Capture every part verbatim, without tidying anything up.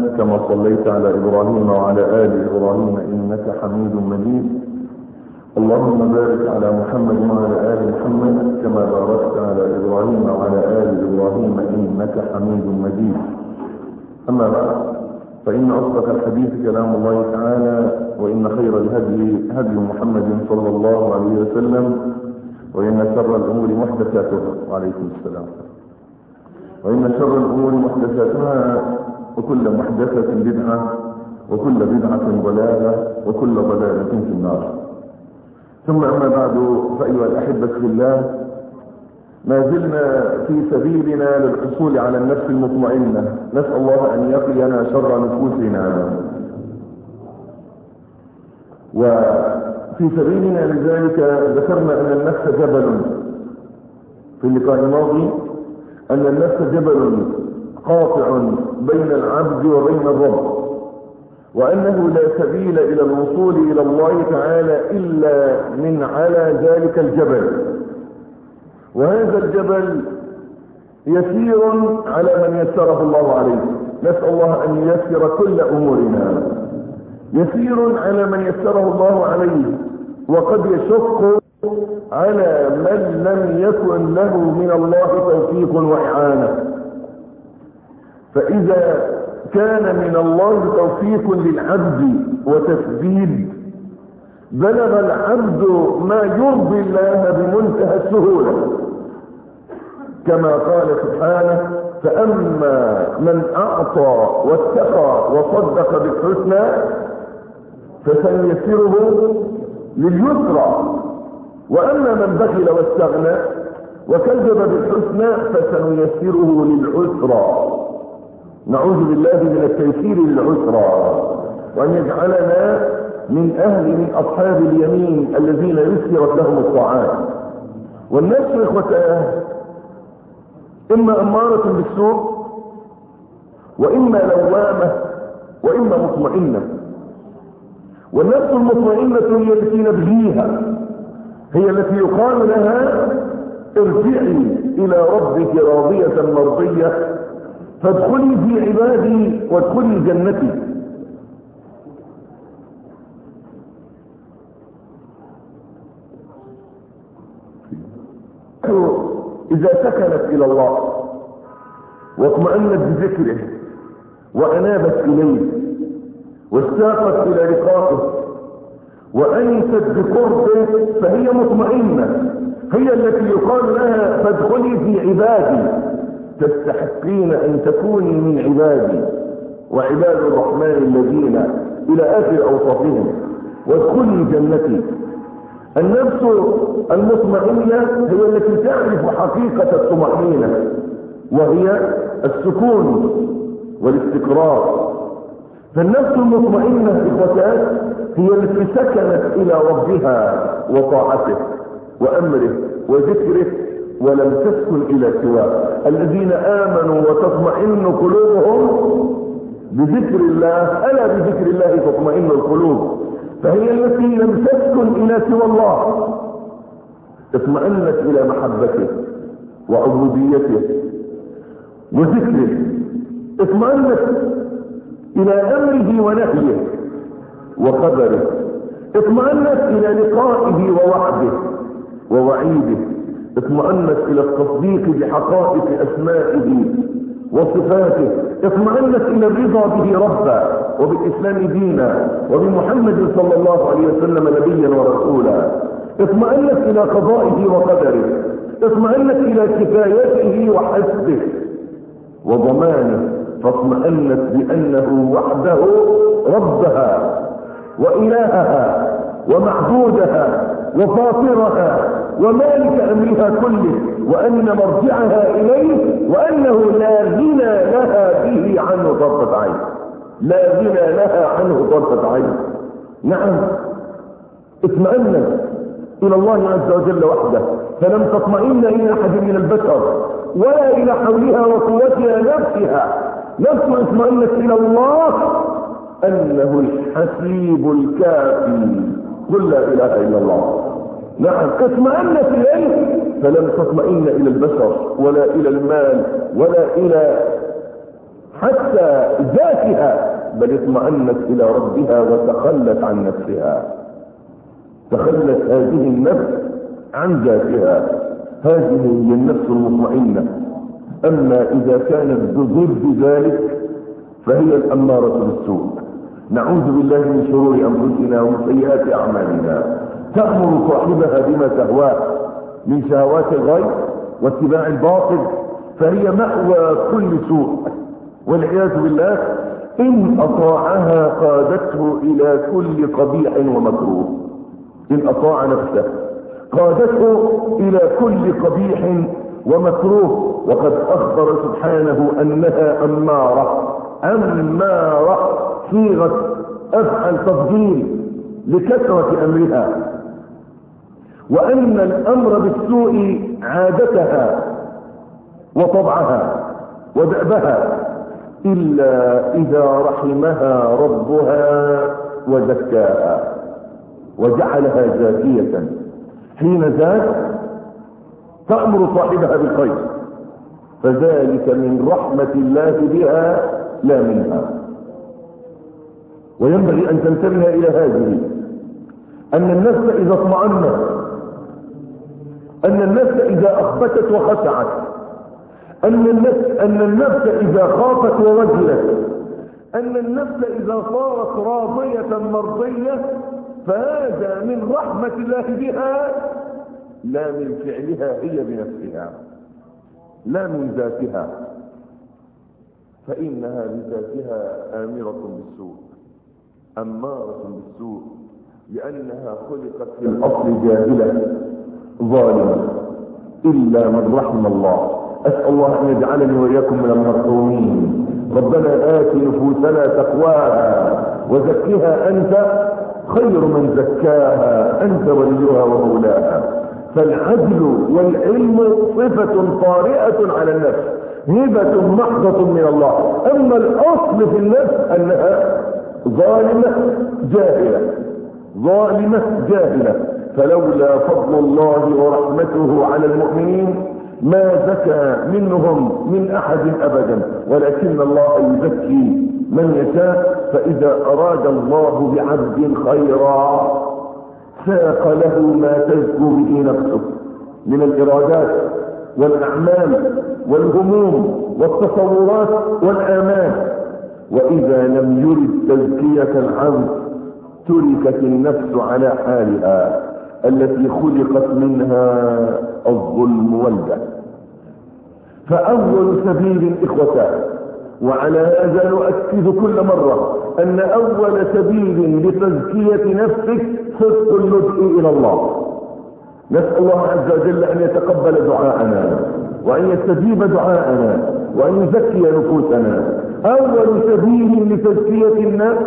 كما صليت على إبراهيم وعلى آل إبراهيم إنك حميد مجيد. اللهم بارك على محمد وعلى آل محمد كما باركت على إبراهيم وعلى آل إبراهيم إنك حميد مجيد. أما بعد، فإن أصدق الحديث كلام الله تعالى، وإن خير الهدي هدي محمد صلى الله عليه وسلم، وإن شر الأمور محدثاتها، وعليكم السلام، وإن شر الأمور محدثاتها، وكل محدثة بدعة، وكل بدعة ضلالة، وكل ضلالة في النار. ثم أما بعد، فأيها الأحبة في الله، ما زلنا في سبيلنا للحصول على النفس المطمئنة. نسأل الله أن يقينا شر نفوسنا، وفي سبيلنا لذلك ذكرنا أن النفس جبل في اللقاء الماضي، أن النفس جبل قاطع بين العبد وبين الرب، وأنه لا سبيل إلى الوصول إلى الله تعالى إلا من على ذلك الجبل. وهذا الجبل يسير على من يسره الله عليه. نسأل الله أن ييسر كل أمورنا. يسير على من يسره الله عليه، وقد يشق على من لم يكن له من الله توفيق وإعانة. فإذا كان من الله توفيق للعبد وتسديد، بلغ العبد ما يرضي الله بمنتهى السهولة، كما قال سبحانه: فأما من أعطى واتقى وصدق بالحسنى فسنيسره لليسرى، وأما من بخل واستغنى وكذب بالحسنى فسنيسره للعسرى. نعوذ بالله من التيسير للعسرى، وأن يجعلنا من أهل من أصحاب اليمين الذين يسرت لهم الطاعات. والنفس إخوتاه إما أمارة بالسوء، وإما لوامة، وإما مطمئنة. والنفس المطمئنة هي التي نبغيها، هي التي يقال لها: ارجعي إلى ربك راضية مرضية فادخلي في عبادي وادخلي جنتي. إذا سكنت إلى الله واطمأنت بذكره وأنابت إليه واشتاقت إلى لقائه وأنست بقربه، فهي مطمئنة، هي التي يقال لها: فادخلي في عبادي، تستحقين أن تكوني من عبادي وعباد الرحمن الذين إلى آخر أوصافهم، وادخلي جنتي. النفس المطمئنة هي التي تعرف حقيقة الطمأنينة، وهي السكون والاستقرار. فالنفس المطمئنة إخوتات هي التي سكنت إلى ربها وطاعته وأمره وذكره، ولم تسكن إلى سواه. الذين آمنوا وتطمئن قلوبهم بذكر الله، ألا بذكر الله تطمئن القلوب. فهي التي لم تسكن إلى سوى الله، اطمأنت إلى محبته وعبوديته وذكره، اطمأنت إلى أمره ونهيه وقدره، اطمأنت إلى لقائه ووعده ووعيده، اطمأنت إلى التصديق بحقائق أسمائه وصفاته، اطمأنت إلى الرضا به ربا وبالإسلام دينا وبمحمد صلى الله عليه وسلم نبيا ورسولا، اطمأنت إلى قضائه وقدره، اطمأنت إلى كفايته وحسبه وضمانه، فاطمأنت بأنه وحده ربها وإلهها ومعبودها وفاطرها ومالك أمرها كله، وأن مرجعها إليه، وأنه لا غنى لها به عنه طرفة عين، لا غنى لها عنه طرفة عين. نعم، اطمأنت إلى الله عز وجل وحده، فلم تطمئن إلى أحد من البشر ولا إلى حولها وقوتها نفسها. نفس اطمئنت إلى الله أنه الحسيب الكافي، قل لا إله إلا الله. نعم، اطمأنت إليه، فلم تطمئن إلى البشر ولا إلى المال ولا إلى حتى ذاتها، بل اطمأنت إلى ربها وتخلت عن نفسها. تخلت هذه النفس عن ذاتها، هذه هي النفس المطمئنة. أما إذا كانت ضد ذلك فهي الأمارة بالسوء. نعوذ بالله من شرور أنفسنا ومن سيئات أعمالنا. تأمر صاحبها بما تهواه من شهوات الغير واتباع الباطل، فهي مأوى كل سوء والعياذ بالله. إن أطاعها قادته إلى كل قبيح ومكروه. إن أطاع نفسه قادته إلى كل قبيح ومكروه. وقد أخبر سبحانه أنها أمارة. أمارة صيغة أفعل تفضيل لكثرة أمرها، وأن الأمر بالسوء عادتها وطبعها ودأبها، إلا إذا رحمها ربها وزكاها وجعلها زاكية. حين ذاك تأمر صاحبها بالخير، فذلك من رحمة الله بها لا منها. وينبغي أن تنتبه إلى هذه، أن النفس إذا اطمأنت، أن النفس إذا أخبتت وخشعت، أن النفس, أن النفس إذا خافت ووجلت، أن النفس إذا صارت راضية مرضية، فهذا من رحمة الله بها لا من فعلها هي بنفسها، لا من ذاتها، فإنها بذاتها آمرة بالسوء أمارة بالسوء، لأنها خلقت في الأصل جاهلة ظالمة، إلا من رحم الله. أسأل الله أن يجعلني وإياكم من المرحومين. ربنا آت نفوسنا تقواها وزكها أنت خير من زكاها، أنت وليها ومولاها. فالعدل والعلم صفة طارئة على النفس، هبة محضة من الله. أما الأصل في النفس أنها ظالمة جاهلة، ظالمة جاهلة. فلولا فضل الله ورحمته على المؤمنين ما زكى منهم من أحد أبدا، ولكن الله يزكي من يشاء. فإذا أراد الله بعبد خيرا ساق له ما تزكو به نفسه من الإرادات والأعمال والهموم والتصورات والآمال. وإذا لم يرد تزكية العبد تركت النفس على حالها التي خلقت منها الظلم والجهل. فأول سبيل إخوتان، وعلى هذا نؤكد كل مرة أن أول سبيل لتزكية نفسك صدق اللجوء إلى الله. نسأل الله عز وجل أن يتقبل دعاءنا وأن يستجيب دعاءنا وأن يزكي نفوسنا. أول سبيل لتزكية النفس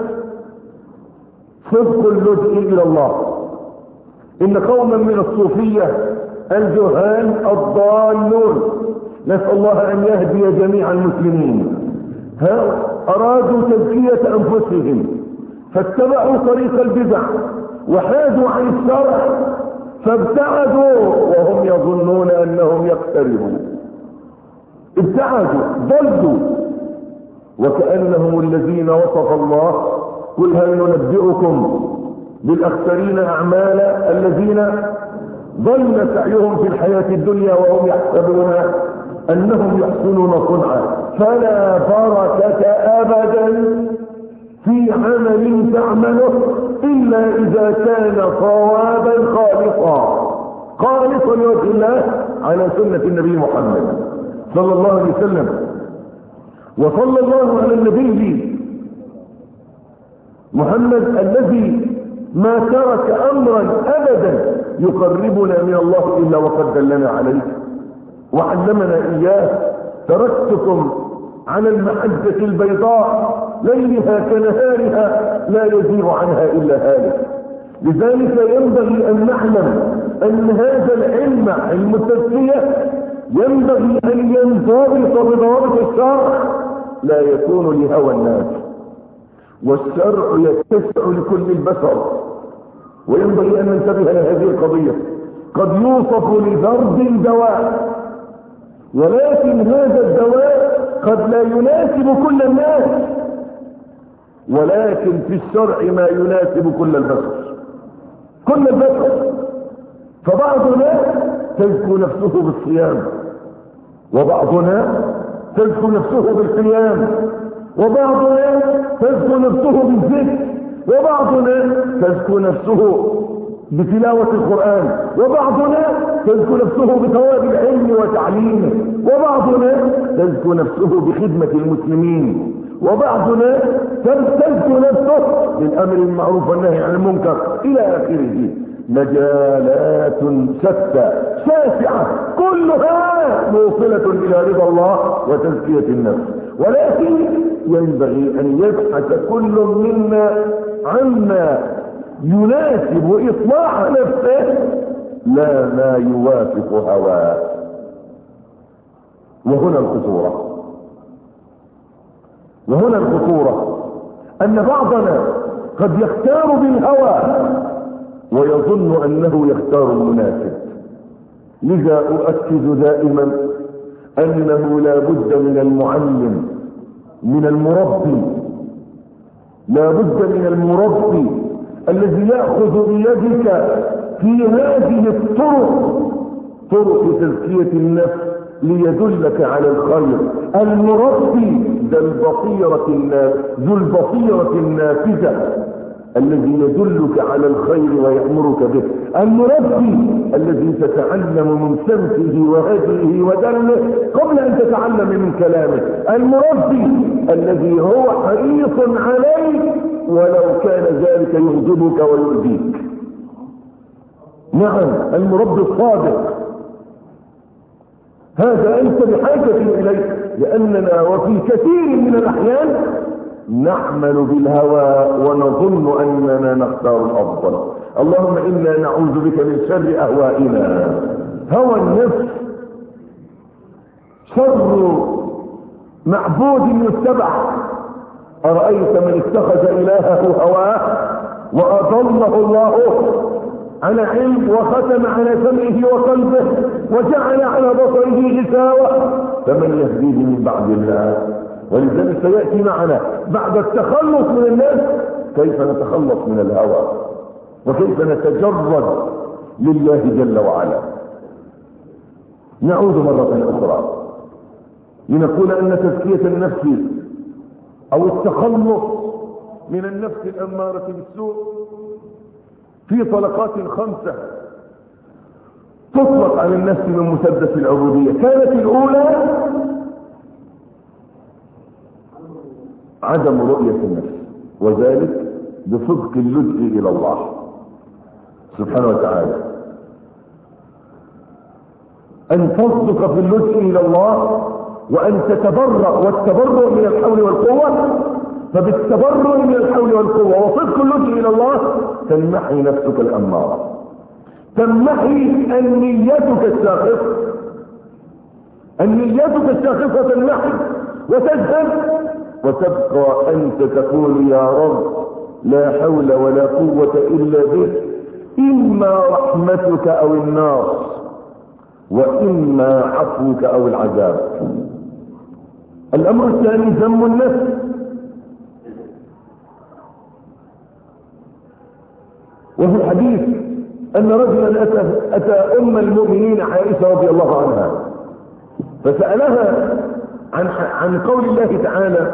صدق اللجوء إلى الله. إن قوما من الصوفية الجهال الضالون، نسأل الله أن يهدي جميع المسلمين، أرادوا تزكية أنفسهم فاتبعوا طريق البدع وحادوا عن الشرع فابتعدوا وهم يظنون أنهم يقتربون. ابتعدوا ضلوا وكأنهم الذين وصف الله: قل هل ننبئكم بالأخسرين أعمالا الذين ضل سعيهم في الحياة الدنيا وهم يحسبون أنهم يحسنون صنعا. فلا بركة أبدا في عمل تعمله إلا إذا كان صوابا خالصا خالصا لوجه الله على سنة النبي محمد صلى الله عليه وسلم. وصلى الله على النبي محمد الذي ما ترك أمرا أبدا يقربنا من الله إلا وقد دلنا عليه وعلمنا إياه: تركتكم على المحجة البيضاء ليلها كنهارها لا يزيغ عنها إلا هالك. لذلك ينبغي أن نعلم أن هذا العلم، علم التزكية، ينبغي أن ينضبط بضوابط الشرع، لا يكون لهوى الناس، والشرع يتسع لكل البشر. وينبغي أن ننتبه لهذه القضية. قد يوصف لضرب دواء، ولكن هذا الدواء قد لا يناسب كل الناس، ولكن في الشرع ما يناسب كل البشر، كل البشر. فبعضنا تزكو نفسه بالصيام، وبعضنا تزكو نفسه بالقيام، وبعضنا تزكو نفسه بالذكر، وبعضنا تزكو نفسه بتلاوة القرآن، وبعضنا تزكو نفسه بثواب العلم وتعليمه، وبعضنا تزكو نفسه بخدمة المسلمين، وبعضنا تزكو نفسه بالأمر المعروف والنهي عن المنكر إلى آخره. مجالات شتى شاسعة كلها موصلة إلى رضا الله وتزكية النفس، ولكن ينبغي أن يبحث كل منا عما يناسب إصلاح نفسه لا ما يوافق هواه. وهنا الخطورة، وهنا الخطورة أن بعضنا قد يختار بالهوى ويظن أنه يختار المناسب. لذا أؤكد دائما أنه لا بد من المعلم، من المربي، لا بد من المربي الذي يأخذ بيدك في هذه الطرق، طرق تزكية النفس، ليدلك على الخير. المربي ذو البصيرة ذو البصيرة النافذة الذي يدلك على الخير ويأمرك به. المربي الذي تتعلم من سمته وهديه ودله قبل أن تتعلم من كلامه. المربي الذي هو حريص عليك ولو كان ذلك يغضبك ويؤذيك. نعم، المربي الصادق هذا أنت بحاجة إليه، لأننا وفي كثير من الأحيان نعمل بالهوى ونظن أننا نختار الأفضل. اللهم إنا نعوذ بك من شر أهوائنا. هوى النفس شر معبود يتبع. أرأيت من اتخذ إلهه هواه وأضله الله على علم وختم على سمعه وقلبه وجعل على بصره غشاوة، فمن يهديه من بعد الله؟ ولذلك سيأتي معنا بعد التخلص من الناس كيف نتخلص من الهوى وكيف نتجرد لله جل وعلا. نعود مرة أخرى لنقول أن تزكية النفس أو التخلص من النفس الأمارة بالسوء في طلقات خمسة تطلق على النفس من مسدس العبودية. كانت الأولى عدم رؤية النفس، وذلك بصدق اللجوء إلى الله سبحانه وتعالى. أن تصدق في اللجوء إلى الله وأن تتبرأ، والتبرؤ من الحول والقوة. فبالتبرؤ من الحول والقوة وصدق اللجوء إلى الله تمحي نفسك الأمارة، تمحي النيتك الشاخصة، النيتك الشاخصة تمحي وتذهب، وتبقى أنت تقول يا رب لا حول ولا قوة إلا بك، إما رحمتك أو النار، وإما عفوك أو العذاب. الأمر الثاني ذم النفس. وفي الحديث أن رجلا أتى, أتى أم المؤمنين عائشة رضي الله عنها فسألها عن, عن قول الله تعالى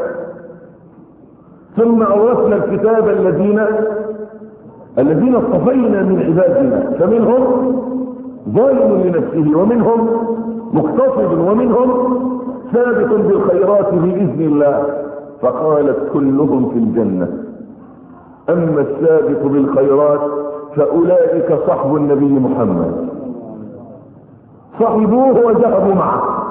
ثم أورثنا الكتاب الذين الذين اصطفينا من عبادنا فمنهم ظالم لنفسه ومنهم مقتصد ومنهم سابق بالخيرات بإذن الله. فقالت كلهم في الجنة، أما السابق بالخيرات فأولئك صحب النبي محمد، صحبوه وذهبوا معه.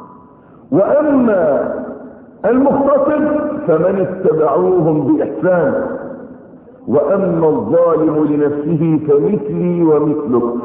وأما المقتصد فمن اتبعوهم بإحسان، وأما الظالم لنفسه كمثلي ومثلك.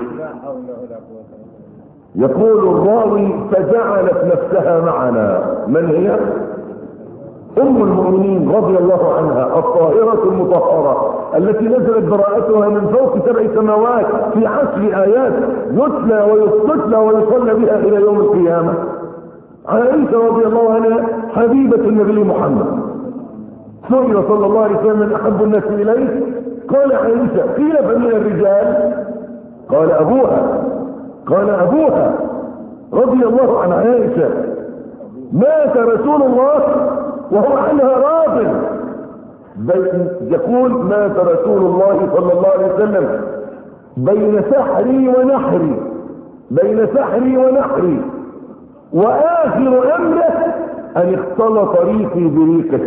يقول الراوي فجعلت نفسها معنا. من هي؟ أم المؤمنين رضي الله عنها الطاهرة المطهرة التي نزلت براءتها من فوق سبع سماوات في عشر آيات يتلى ويستتلى ويصلى بها إلى يوم القيامة. عائشة رضي الله عنها حبيبة النبي محمد، سئل صلى الله عليه وسلم من أحب الناس إليه؟ قال عائشة. قيل فمن الرجال؟ قال أبوها. قال أبوها رضي الله عن عائشة. مات رسول الله وهو عنها راض، بل يقول مات رسول الله صلى الله عليه وسلم بين سحري ونحري، بين سحري ونحري، وآخر أمره أن اختلط ريقي بريقه.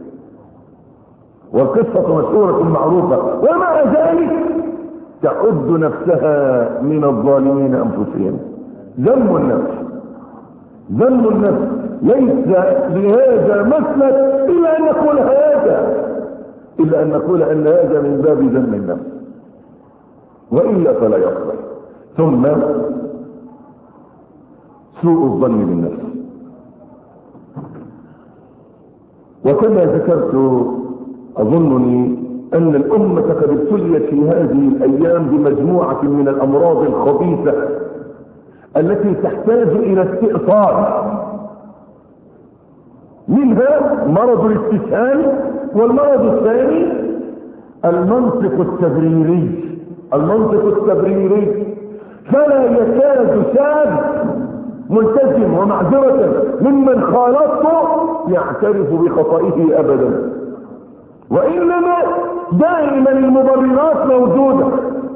والقصة مشهورة معروفة، ومع ذلك تعد نفسها من الظالمين أنفسهم. ذم النفس، ذم النفس ليس لهذا مسلك إلا أن نقول هذا، إلا أن نقول أن هذا من باب ذم النفس، وإلا فلا يصلح. ثم سوء الظن بالنفس. وكما ذكرت أظنني أن الأمة قد ابتليت في هذه الأيام بمجموعة من الأمراض الخبيثة التي تحتاج إلى استئصال. منها مرض الاستسهال، والمرض الثاني المنطق التبريري. المنطق التبريري، فلا يكاد شاب ملتزم ومعذرة ممن خالطه يعترف بخطئه أبدا، وإنما دائما المبررات موجودة.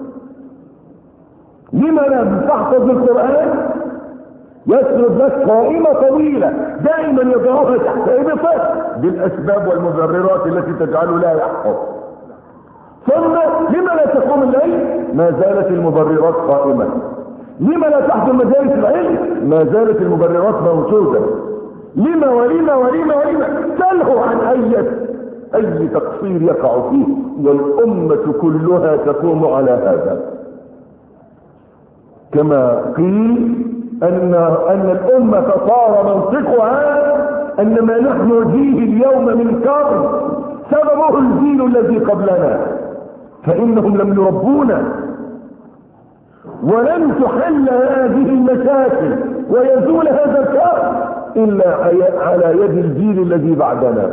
لما لم تحفظ القرآن؟ يسرد لك قائمة طويلة دائما يضعها تحت إبطة بالأسباب والمبررات التي تجعله لا يحفظ. ثم لما لا تقوم الليل؟ ما زالت المبررات قائمة. لما لا تحضر مجالس العلم؟ ما زالت المبررات موجودة. لما ولما ولما ولما سله عن أي أي تقصير يقع فيه، والأمة كلها تقوم على هذا. كما قيل أن أن الأمة صار منطقها أن ما نحن فيه اليوم من كرب سببه الجيل الذي قبلنا، فإنهم لم يربونا، ولن تحل هذه المشاكل ويزول هذا الكرب إلا على يد الجيل الذي بعدنا،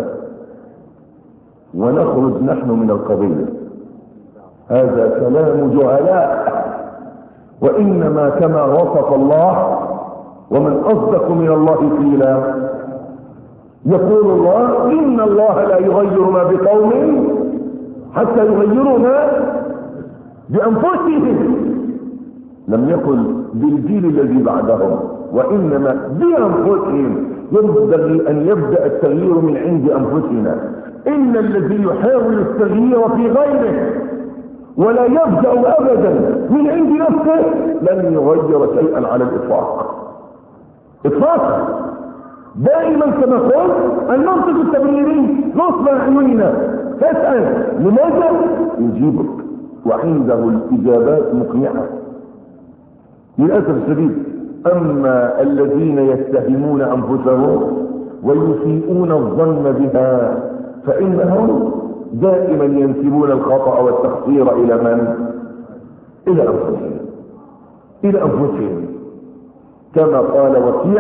ونخرج نحن من القضية. هذا كلام جهلاء، وإنما كما وصف الله، ومن أصدق من الله قيلا. يقول الله إن الله لا يغير ما بقوم حتى يغيروا ما بأنفسهم. لم يقل بالجيل الذي بعدهم، وإنما بأنفسهم. ينبغي أن يبدأ التغيير من عند أنفسنا. إن الذي يحاول التغيير في غيره ولا يبدأ أبدا من عند نفسه لن يغير شيئا على الإطلاق إطلاقا. دائما كما قلت المنطق التبريري نصب عيوننا، تسأل لماذا؟ يجيبك، وعنده الإجابات مقنعة للأسف الشديد. أما الذين يتهمون أنفسهم ويسيئون الظن بها فإنهم دائما ينسبون الخطأ والتقصير إلى من؟ إلى أنفسهم، إلى أنفسهم. كما قال وكيع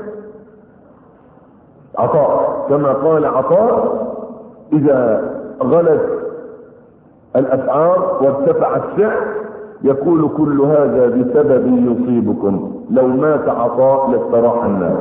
عطاء، كما قال عطاء إذا غلت الأسعار وارتفع السعر يقول كل هذا بسبب يصيبكم، لو مات عطاء لاستراح الناس.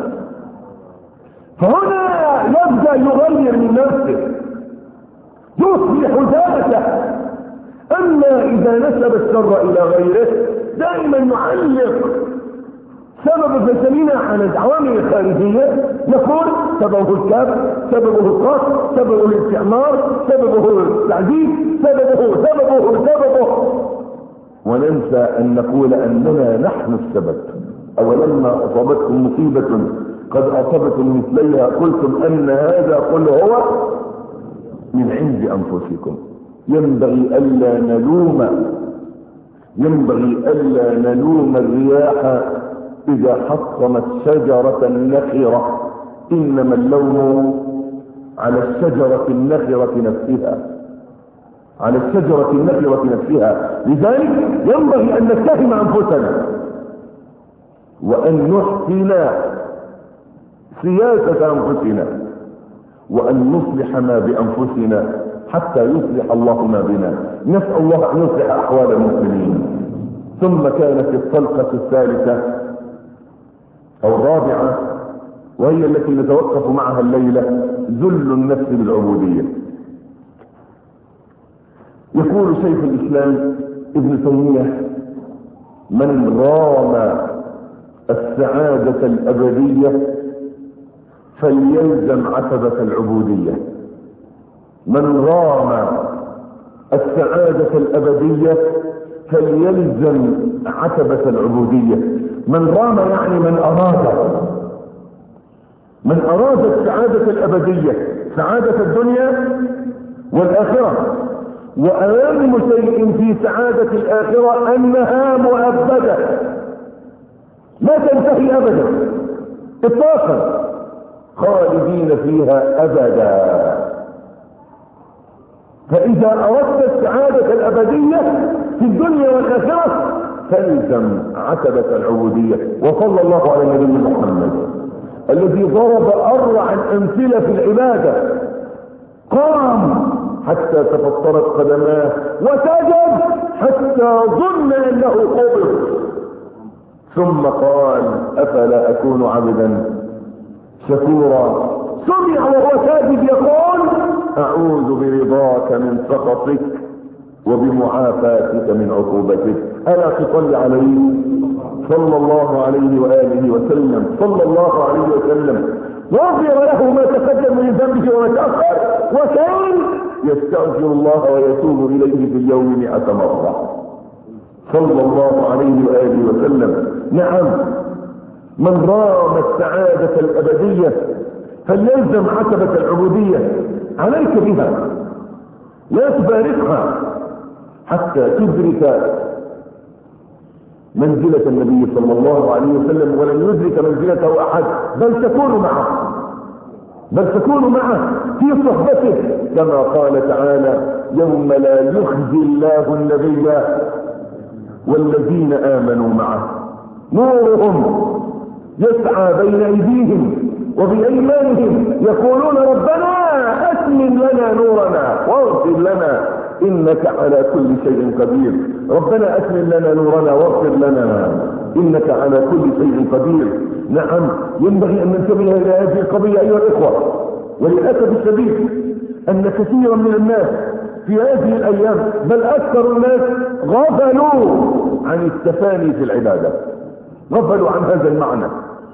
فهنا يبدأ يغير من نفسه، يصلح ذاته. أما إذا نسب الشر إلى غيره دائما نعلق سبب فسمينا على العوامل الخارجية، يقول سببه الكبر، سببه القصد، سببه الاستعمار، سببه التعذيب، سببه سببه سببه وننسى أن نقول أننا نحن السبب. أولما أصابتكم مصيبة قد أصابتم مثليها قلتم أن هذا قل هو من عند أنفسكم. ينبغي ألا نلوم ينبغي ألا نلوم الرياح إذا حطمت شجرة نخرة، إنما اللوم على الشجرة النخرة نفسها، على الشجرة النخرة نفسها. لذلك ينبغي أن نتهم أنفسنا وأن نحسن سياسة أنفسنا، وأن نصلح ما بأنفسنا حتى يصلح الله ما بنا. نسأل الله أن يصلح أحوال المسلمين. ثم كانت الطلقة الثالثة أو الرابعة، وهي التي نتوقف معها الليلة، ذل النفس بالعبودية. يقول شيخ الإسلام ابن تيمية: من رام السعادة الأبدية فليلزم عتبة العبودية. من رام السعادة الأبدية فليلزم عتبة العبودية. من رام يعني من أراد، من أراد السعادة الأبدية، سعادة الدنيا والآخرة. وأهم شيء في سعادة الآخرة أنها مؤبدة، لا تنتهي أبدا إطلاقا، خالدين فيها أبدا. فإذا أردت السعادة الأبدية في الدنيا والآخرة فالزم عتبة العبودية. وصلى الله على النبي محمد الذي ضرب أروع الأمثلة في العبادة، قام حتى تفطرت قدماه وسجد حتى ظن أنه قبض، ثم قال: أفلا أكون عبدا شكورا. سمع وهو ساجد يقول: أعوذ برضاك من سخطك وبمعافاتك من عقوبتك. ألا تصلي عليه صلى الله عليه وآله وسلم صلى الله عليه وسلم، غفر له ما تقدم من ذنبه وما تأخر، وكان يستغفر الله ويتوب إليه في اليوم مئة مرة صلى الله عليه وآله وسلم. نعم، من رام السعادة الأبدية فليلزم عتبة العبودية. عليك بها، لا تفارقها حتى تدرك منزلة النبي صلى الله عليه وسلم، ولن يدرك منزلته أحد، بل تكون معه بل تكون معه في صحبته، كما قال تعالى: يوم لا يخزي الله النبي والذين آمنوا معه نورهم يسعى بين أيديهم وبأيمانهم يقولون ربنا أتمم لنا نورنا واغفر لنا إنك على كل شيء قدير. ربنا أتمم لنا نورنا واغفر لنا إنك على كل شيء قدير. نعم، ينبغي أن ننتبه إلى هذه القضية أيها الإخوة. وللأسف الشديد أن كثيرا من الناس في هذه الأيام، بل أكثر الناس، غفلوا عن التفاني في العبادة، غفلوا عن هذا المعنى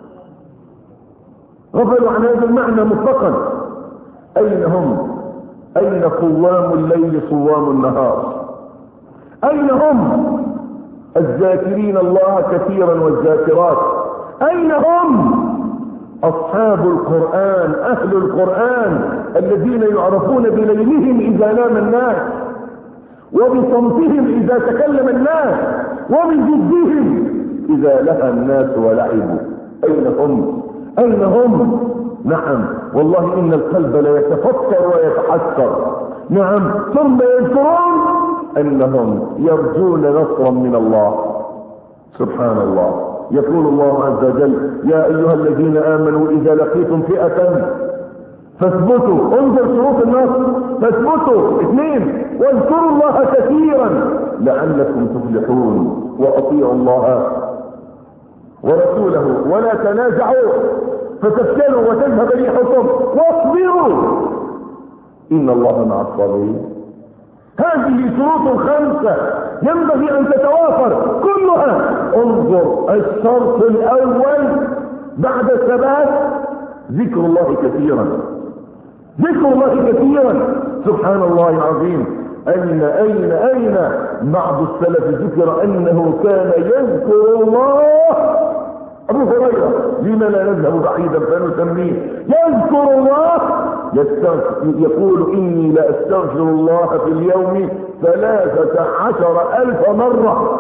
غفلوا عن هذا المعنى مطلقا. أين هم؟ أين قوام الليل صوام النهار؟ أين هم الذاكرين الله كثيرا والذاكرات؟ أين هم أصحاب القرآن، أهل القرآن، الذين يعرفون بليلهم إذا نام الناس، وبصمتهم إذا تكلم الناس، وبجدهم إذا لهى الناس ولعبوا؟ أين هم؟ أين هم؟ نعم، والله إن القلب لا يتفكر ويتحسر. نعم، ثم يذكرون أنهم يرجون نصرا من الله. سبحان الله. يقول الله عز وجل: يا أيها الذين آمنوا إذا لقيتم فئة فاثبتوا. انظر شروط النصر: فاثبتوا. اثنين: واذكروا الله كثيرا لعلكم تفلحون. وأطيعوا الله ورسوله ولا تنازعوا فتفشلوا وتذهب ريحكم واصبروا إن الله مع الصابرين. هذه شروط خمسة ينبغي أن تتوافر كلها. انظر الشرط الأول بعد الثبات: ذكر الله كثيرا، ذكر الله كثيرا. سبحان الله العظيم. أين أين أين بعض السلف ذكر أنه كان يذكر الله. أبو هريرة: لما لا نذهب بعيدا فنسميه يذكر الله، يقول: إني لأستغفر الله في اليوم ثلاثة عشر ألف مرة،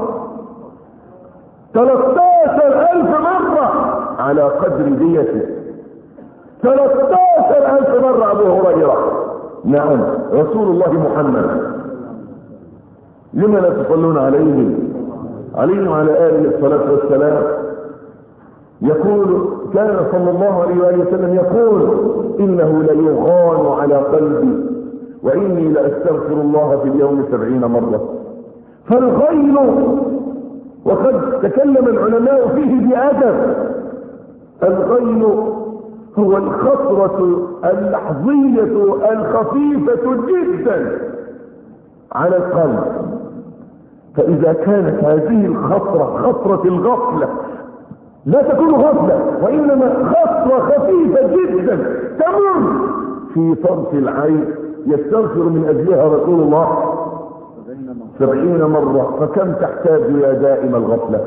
ثلاثة عشر ألف مرة على قدر ديته، ثلاثة عشر ألف مرة أبو هريرة. نعم، رسول الله محمد. لما لا تصلون عليه عليه وعلى آله الصلاة والسلام؟ يقول كان صلى الله عليه وآله وسلم يقول إنه ليغان على قلبي وإني لأستغفر الله في اليوم سبعين مرة. فالغيل وقد تكلم العلماء فيه بأدب، الغيل هو الخطرة اللحظية الخفيفة جدا على القلب. فإذا كانت هذه الخطرة خطرة الغفلة، لا تكون غفلة وإنما خطرة خفيفة جدا تمر في طرف العين يستغفر من أجلها رسول الله سبعين مرة، فكم تحتاج يا دائم الغفلة؟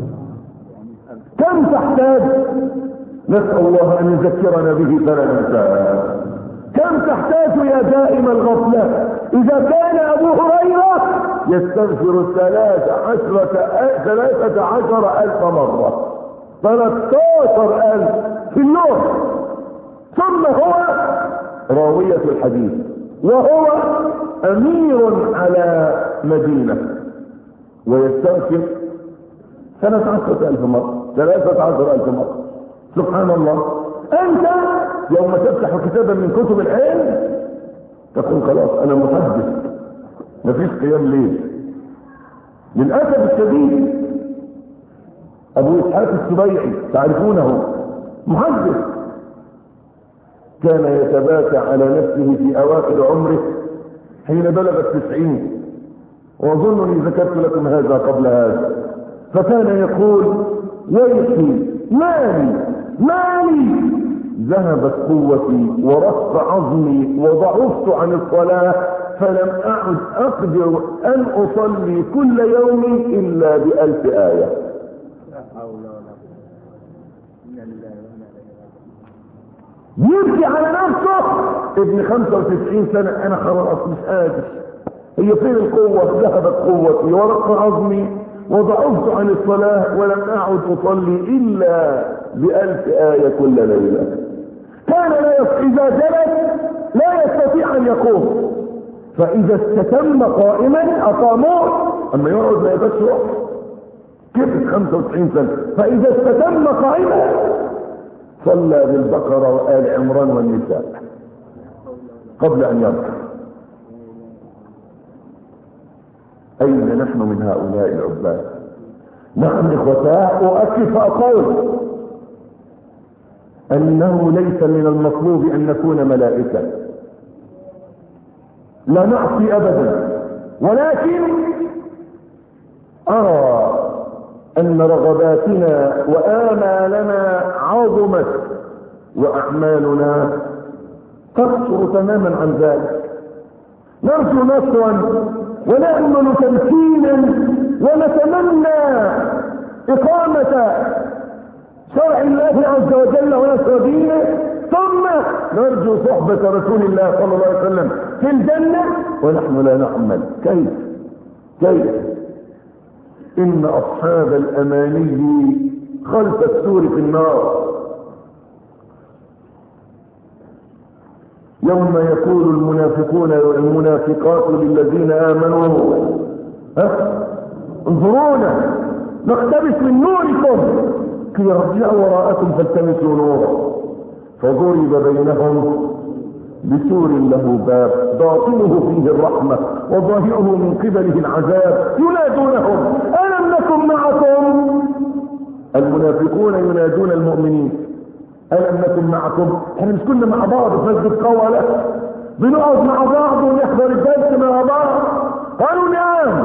كم تحتاج؟ نسأل الله أن يذكرنا به فلا ننساه. كم تحتاج يا دائم الغفلة؟ إذا كان أبو هريرة يستغفر ثلاث عشرة ثلاثة عشر ألف مرة، ثلاثة عشر ألف في اليوم، ثم هو راوية الحديث وهو أمير على مدينة ويستغفر ثلاثة عشر ألف مرة، ثلاثة عشر ألف مرة. سبحان الله. أنت يوم تفتح كتابا من كتب العلم تقول خلاص أنا محدث، مفيش قيام ليل. للأسف الشديد أبو إسحاق السبيعي تعرفونه، محدث، كان يتباكى على نفسه في أواخر عمره حين بلغ التسعين، وأظنني ذكرت لكم هذا قبل هذا. فكان يقول ويحي مالي مالي، ذهبت قوتي ورق عظمي وضعفت عن الصلاة، فلم أعد أقدر أن أصلي كل يوم إلا بألف آية. يبكي على نفسه ابن خمسة وتسعين سنة، أنا خلاص مش قادر، هي فين القوة؟ ذهبت قوتي ورق عظمي وضعفت عن الصلاة ولم أعد أصلي إلا بألف آية كل ليلة. كان لا يستطيع إذا جلس لا يستطيع أن يقوم، فإذا استتم قائما أقاموه، أما يقعد لا يبقى روح كيف خمسة وتسعين سنة. فإذا استتم قائما صلى بالبقرة وآل عمران والنساء قبل أن يركع. أين نحن من هؤلاء العباد؟ نعم إخوتاه، وأكد فأقول أنه ليس من المطلوب أن نكون ملائكة، لا نعصي أبدا، ولكن أرى أن رغباتنا وآمالنا عظمت وأعمالنا تقصر تماما عن ذلك. نرجو نصرا ونأمل تمكينا ونتمنى إقامة شرع الله عز وجل ونصر دينه، ثم نرجو صحبة رسول الله صلى الله عليه وسلم في الجنة ونحن لا نعمل. كيف كيف إن أصحاب الأماني خلف السور في النار. يوم يقول المنافقون والمنافقات للذين آمنوا ها انظرونا نقتبس من نوركم، قيل ارجعوا وراءكم فالتمسوا نورا، فضرب بينهم بسور له باب باطنه فيه الرحمة وظاهره من قبله العذاب، ينادونهم ألم نكن معكم؟ المنافقون ينادون المؤمنين ألم نكن معكم؟ احنا مش كنا مع بعض في مسجد قولة بنقعد مع بعض ونحضر الدرس مع بعض؟ قالوا نعم.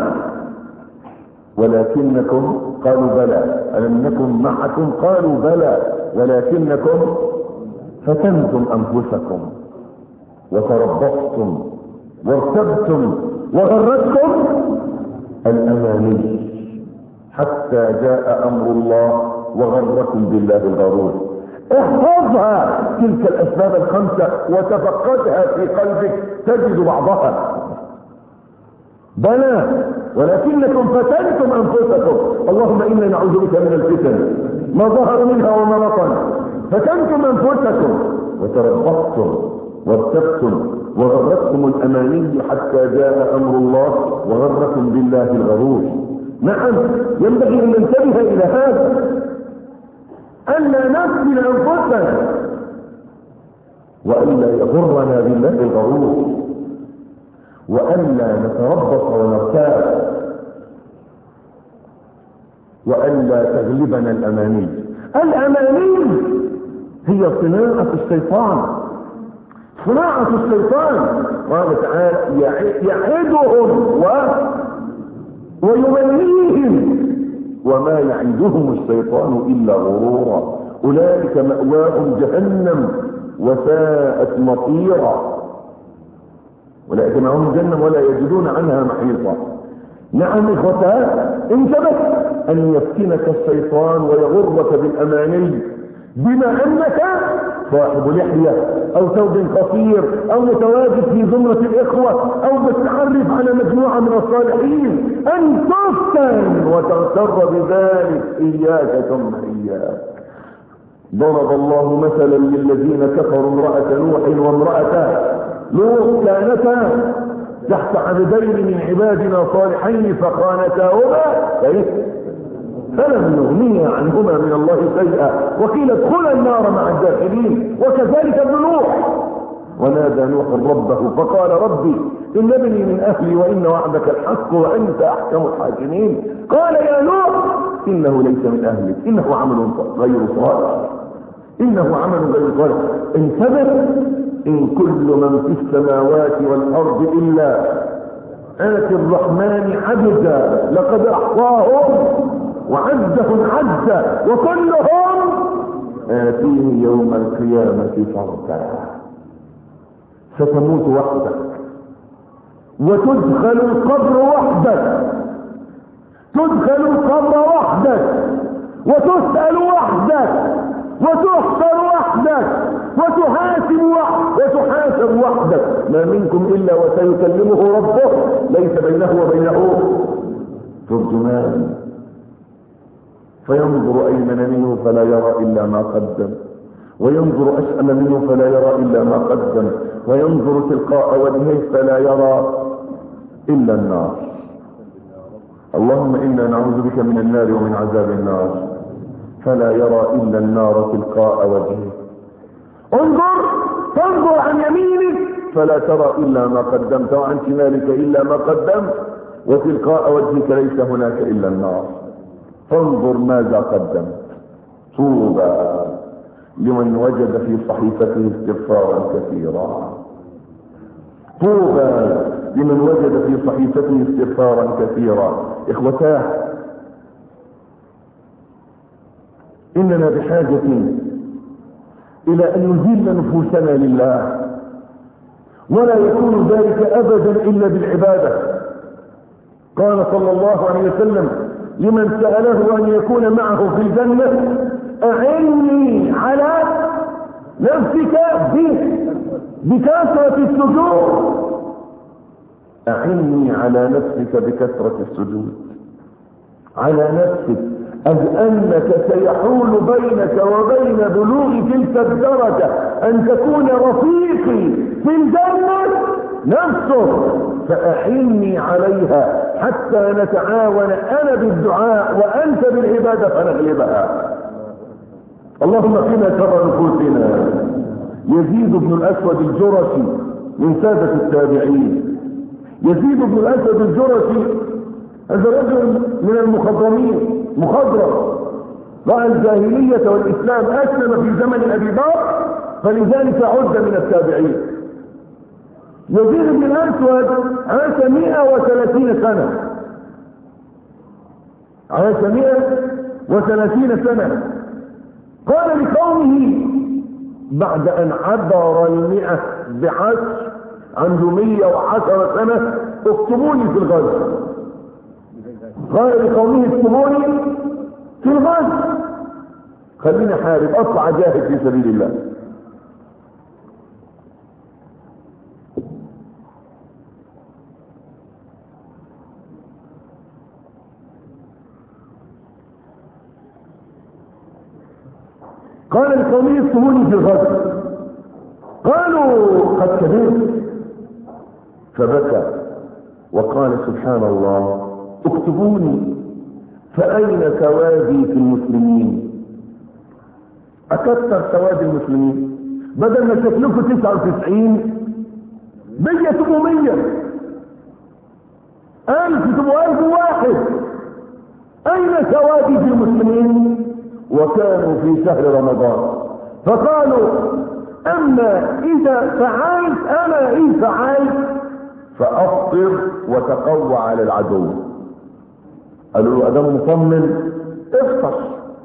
ولكنكم قالوا بلى. ألم نكن معكم؟ قالوا بلى ولكنكم فتنتم أنفسكم وتربصتم وارتبتم وغرتكم الأماني حتى جاء أمر الله وغركم بالله الغرور. احفظها تلك الأسباب الخمسة وتفقدها في قلبك تجد بعضها. بلى ولكنكم فتنتم أنفسكم، اللهم إنا نعوذ بك من الفتن ما ظهر منها وما بطن. فتنتم أنفسكم وتربصتم وارتبتم وغرتكم الأماني حتى جاء أمر الله وغركم بالله الغرور. نعم ينبغي أن ننتبه إلى هذا. ألا نفتن أنفسنا وألا يغرنا بالله الغرور وألا نتربص ونرتاب وألا تغلبنا الأماني. الأماني هي صناعة الشيطان، صناعة الشيطان. قال تعالى يعدهم و... ويمنيهم وما يعدهم الشيطان إلا غرورا أولئك مأواهم جهنم وساءت مصيرا. أولئك مأواهم جهنم ولا يجدون عنها محيطا. نعم إخوتها، انتبه أن يفتنك الشيطان ويغرك بالأماني بما أنك صاحب لحية أو ثوب قصير أو متواجد في زمرة الإخوة أو متعرف على مجموعة من الصالحين أن تفتن وتغتر بذلك. إياك ثم إياك. ضرب الله مثلا للذين كفروا امرأة نوح وامرأة لوط كانتا تحت عبدين من عبادنا صالحين فخانتاهما فلم يغنيا عنهما من الله شيئا وقيل ادخلا النار مع الداخلين. وكذلك ابن نوح ونادى نوح ربه فقال ربي إن ابني من أهلي وإن وعدك الحق وأنت أحكم الحاكمين. قال يا نوح إنه ليس من أهلك إنه عمل غير صالح إنه عمل غير صالح. انتبه إن كل من في السماوات والأرض إلا آتي الرحمن عبدا لقد أحصاهم وعدهم عدا وكلهم آتيه يوم القيامة فردا. ستموت وحدك وتدخل القبر وحدك تدخل القبر وحدك وتسأل وحدك وتحشر وحدك وتحاسب وحدك وتحاسب وحدك. ما منكم إلا وسيكلمه ربه ليس بينه وبينه ترجمان فينظر أيمن منه فلا يرى إلا ما قدم وينظر أشأم منه فلا يرى إلا ما قدم وينظر تلقاء وجهه فلا يرى إلا النار. اللهم إنا نعوذ بك من النار ومن عذاب النار فلا يرى إلا النار تلقاء وجهه. انظر تنظر عن يمينك فلا ترى إلا ما قدمت وعن شمالك إلا ما قدمت وتلقاء وجهك ليس هناك إلا النار. فانظر ماذا قدمت. طوبى لمن وجد في صحيفته استغفارا كثيرا طوبى لمن وجد في صحيفته استغفارا كثيرا. إخوتاه إننا بحاجة إلى أن نذل نفوسنا لله ولا يكون ذلك أبدا إلا بالعبادة. قال صلى الله عليه وسلم لمن سأله أن يكون معه في الجنة أعني على نفسك بكثرة السجود أعني على نفسك بكثرة السجود على نفسك أذ أنك سيحول بينك وبين بلوغ تلك الدرجة أن تكون رفيقي في الجنة نفسه فأعني عليها حتى نتعاون أنا بالدعاء وأنت بالعبادة فنغلبها. اللهم قنا شر نفوسنا. يزيد بن الأسود الجرشي من سادة التابعين. يزيد بن الأسود الجرشي هذا رجل من المخضرمين مخضرم رأى الجاهلية والإسلام أسلم في زمن أبي بكر فلذلك عد من التابعين. يزيد بن الأسود عاش مئة وثلاثين سنة عاش مئة وثلاثين سنة. قال لقومه بعد أن عبر المئة بعشر عنده مئة وعشر سنة اكتبوني في الغزو. قال لقومه اكتبوني في الغزو خليني حارب اطلع جاهد في سبيل الله. قال لقومه اكتبوني في الغزو قالوا قد كبرت فبكى وقال سبحان الله اكتبوني فأين سوادي في المسلمين اكثر سواد المسلمين، بدل ما شكلكم تسعة وتسعين بيا تبقوا مية، ألف تبقوا ألف واحد. أين سواد في المسلمين؟ وكانوا في شهر رمضان، فقالوا أما إذا فعلت أنا إن فعلت فأفطر وتقوى على العدو. قالوا له أدام مطمن افطر،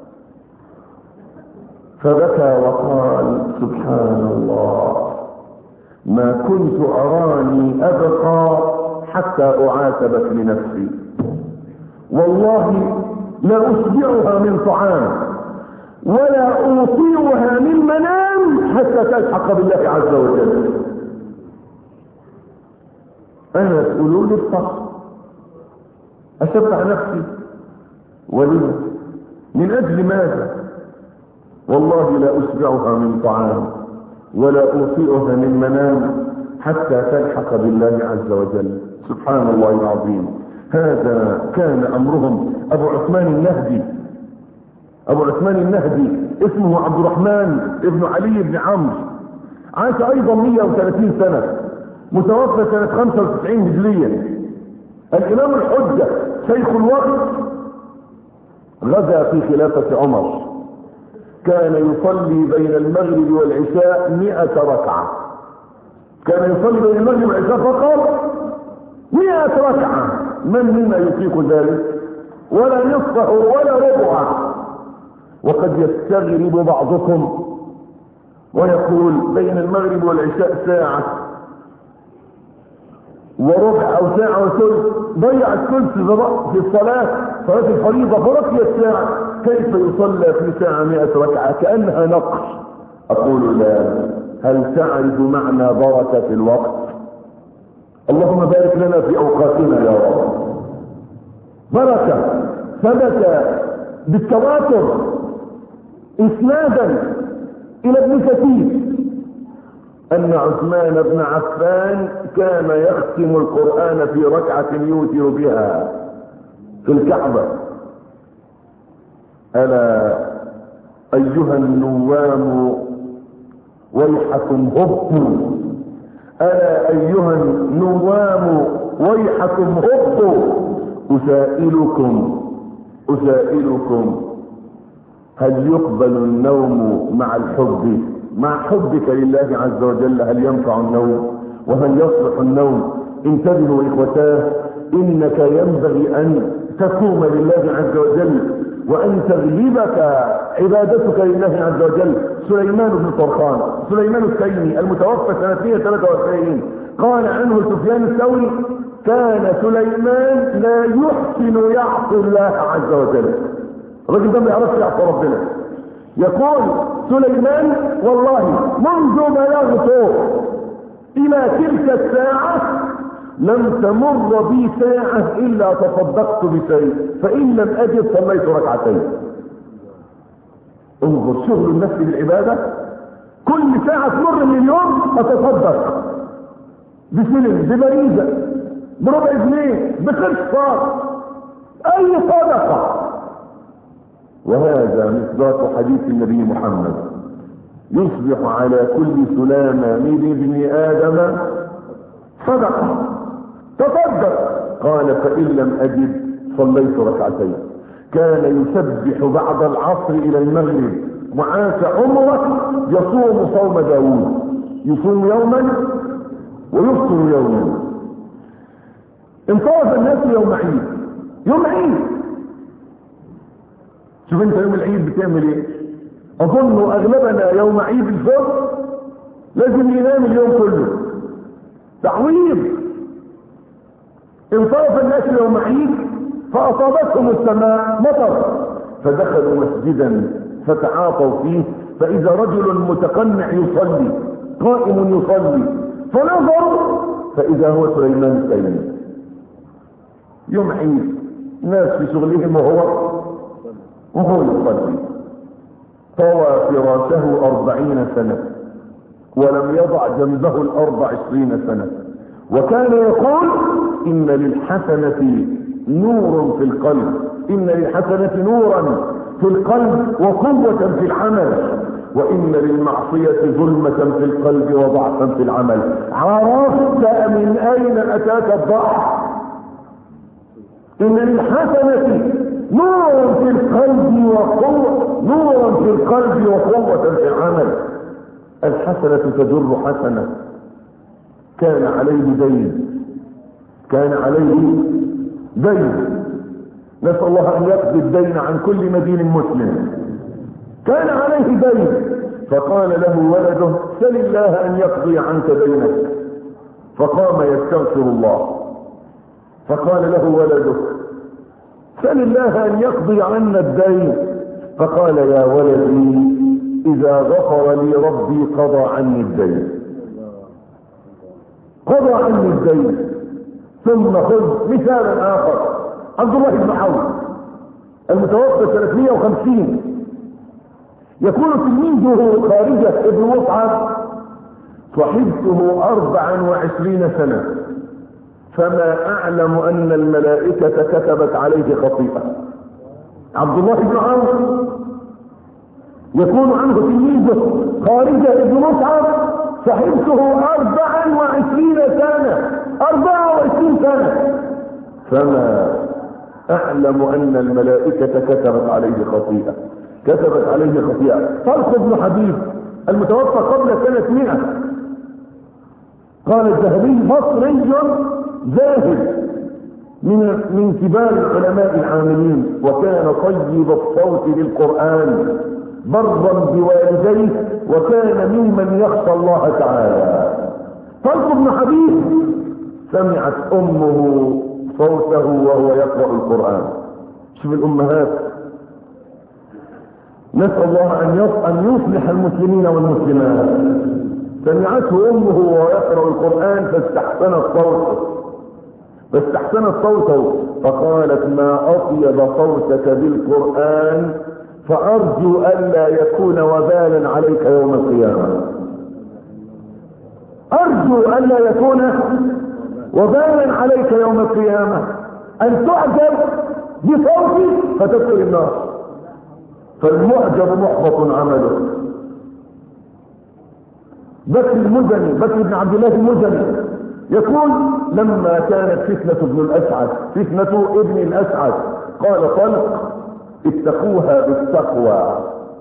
فبكى وقال سبحان الله ما كنت أراني أبقى حتى أعاتبك لنفسي، والله لا أشبعها من طعام ولا أوصيها من منام حتى تلحق بالله عز وجل. أنا تقولوا لي الصح أشبع نفسي وليه؟ من أجل ماذا؟ والله لا أشبعها من طعام ولا أوصيها من منام حتى تلحق بالله عز وجل. سبحان الله العظيم. هذا كان أمرهم. أبو عثمان النهدي أبو عثمان النهدي اسمه عبد الرحمن ابن علي بن عمرو، عاش أيضا مئة وثلاثين سنة، متوفى سنة خمسة وتسعين هجرية. الإمام الحجة شيخ الوقت، غزا في خلافة عمر، كان يصلي بين المغرب والعشاء مئة ركعة، كان يصلي بين المغرب والعشاء فقط مئة ركعة. من منا يطيق ذلك؟ ولا نصفه ولا ربعه. وقد يستغرب بعضكم ويقول بين المغرب والعشاء ساعة وربع او ساعة وثلث، ضيع الثلث في الصلاة، صلاة الفريضة فرقي الساعة، كيف يصلى في ساعة مئة ركعة كأنها نقص؟ اقول لا. هل تعرف معنى بركة الوقت؟ اللهم بارك لنا في اوقاتنا يا رب. بركة ثبت بالتواتر اسنادا الى ابن كثير ان عثمان بن عفان كان يختم القرآن في ركعة يوتر بها في الكعبة. ألا ايها النوام ويحكم هبوا، ألا أيها النوام ويحكم هبوا، أسائلكم أسائلكم هل يقبل النوم مع الحب؟ مع حبك لله عز وجل هل ينفع النوم؟ وهل يصلح النوم؟ انتبهوا إخوتاه، إنك ينبغي أن تقوم لله عز وجل وأن تغلبك عبادتك لله عز وجل. سليمان بن طرخان، سليمان التيمي المتوفى سنة ثلاثة وأربعين، قال عنه سفيان الثوري كان سليمان لا يحسن يعصي الله عز وجل. الرجل ده ما يعرفش يعصي ربنا. يقول سليمان والله منذ بلغت إلى تلك الساعة لم تمر بي ساعة إلا تصدقت بشيء، فإن لم أجد صليت ركعتين. انظر شغل النفس بالعبادة، كل ساعة تمر من اليوم أتصدق بسلم، بمريزة، بربع جنيه، بخرصة، أي صدقة. وهذا مصداق حديث النبي محمد: يصبح على كل سلامة من ابن آدم صدقة، تصدق. قال فإن لم أجد صليت ركعتين. كان يسبح بعد العصر إلى المغرب، وعاش عمره يصوم صوم داود، يصوم يوما ويفطر يوما. انصرف الناس يوم عيد، يوم عيد. شوف انت يوم العيد بتعمل ايه؟ اظن اغلبنا يوم عيد الفطر لازم ينام اليوم كله، تعويض. انصرف الناس يوم عيد فاصابتهم السماء مطر، فدخلوا مسجدا فتعاطوا فيه، فاذا رجل متقنع يصلي قائم يصلي، فنظر فاذا هو سليمان التيمي. يوم عيد، ناس في شغلهم وهو وهو يصلي. طوى فراشه أربعين سنة ولم يضع جنبه الأرض عشرين سنة، وكان يقول إن للحسنة نور في القلب، إن للحسنة نورا في القلب وقوة في العمل. وإن للمعصية ظلمة في القلب وضعفا في العمل. عرفت من أين أتاك الضعف؟ إن للحسنة نورا في القلب وقوة، نورا في القلب وقوة في العمل. الحسنة تجر حسنة. كان عليه دين، كان عليه دين، نسأل الله أن يقضي الدين عن كل مدين مسلم. كان عليه دين، فقال له ولده سل الله أن يقضي عنك دينك، فقام يستغفر الله. فقال له ولده سل الله أن يقضي عنا الدين، فقال يا ولدي إذا غفر لي ربي قضى عني الدين، قضى عني الدين. ثم خذ مثالا آخر، عبد الله بن عوف المتوفى ثلاثمائة وخمسين، يكون تلميذه خارجة ابن مصعب صحبته أربعا وعشرين سنة، فما أعلم أن الملائكة كتبت عليه خطيئة. عبد الله بن عوف يكون عنه تلميذه خارجة ابن مصعب صحبته أربعا وعشرين سنة، أربعة وعشرين سنة، فما أعلم أن الملائكة كتبت عليه خطيئة، كتبت عليه خطيئة. طلق بن حبيب المتوفى قبل سنة مئة، قال الذهبي مصري زاهد من من كبار العلماء العاملين، وكان طيب الصوت للقرآن، برا بوالديه، وكان ممن يخشى الله تعالى. طلق بن حبيب سمعت أمه صوته وهو يقرأ القرآن. شوف الأمهات، نسأل الله أن يصلح المسلمين والمسلمات. سمعته أمه وهو يقرأ القرآن فاستحسنت صوته، فاستحسنت صوته فقالت ما أطيب صوتك بالقرآن، فأرجو ألا يكون وبالا عليك يوم القيامة. أرجو ألا يكون وبالا عليك يوم القيامة، أن تعجب بصوتي فتدخل النار، فالمعجب محبط عمله. بكر المزني، بكر بن عبد الله المزني يقول لما كانت فتنة ابن الأسعد، فتنة ابن الأسعد، قال طلق اتقوها بالتقوى.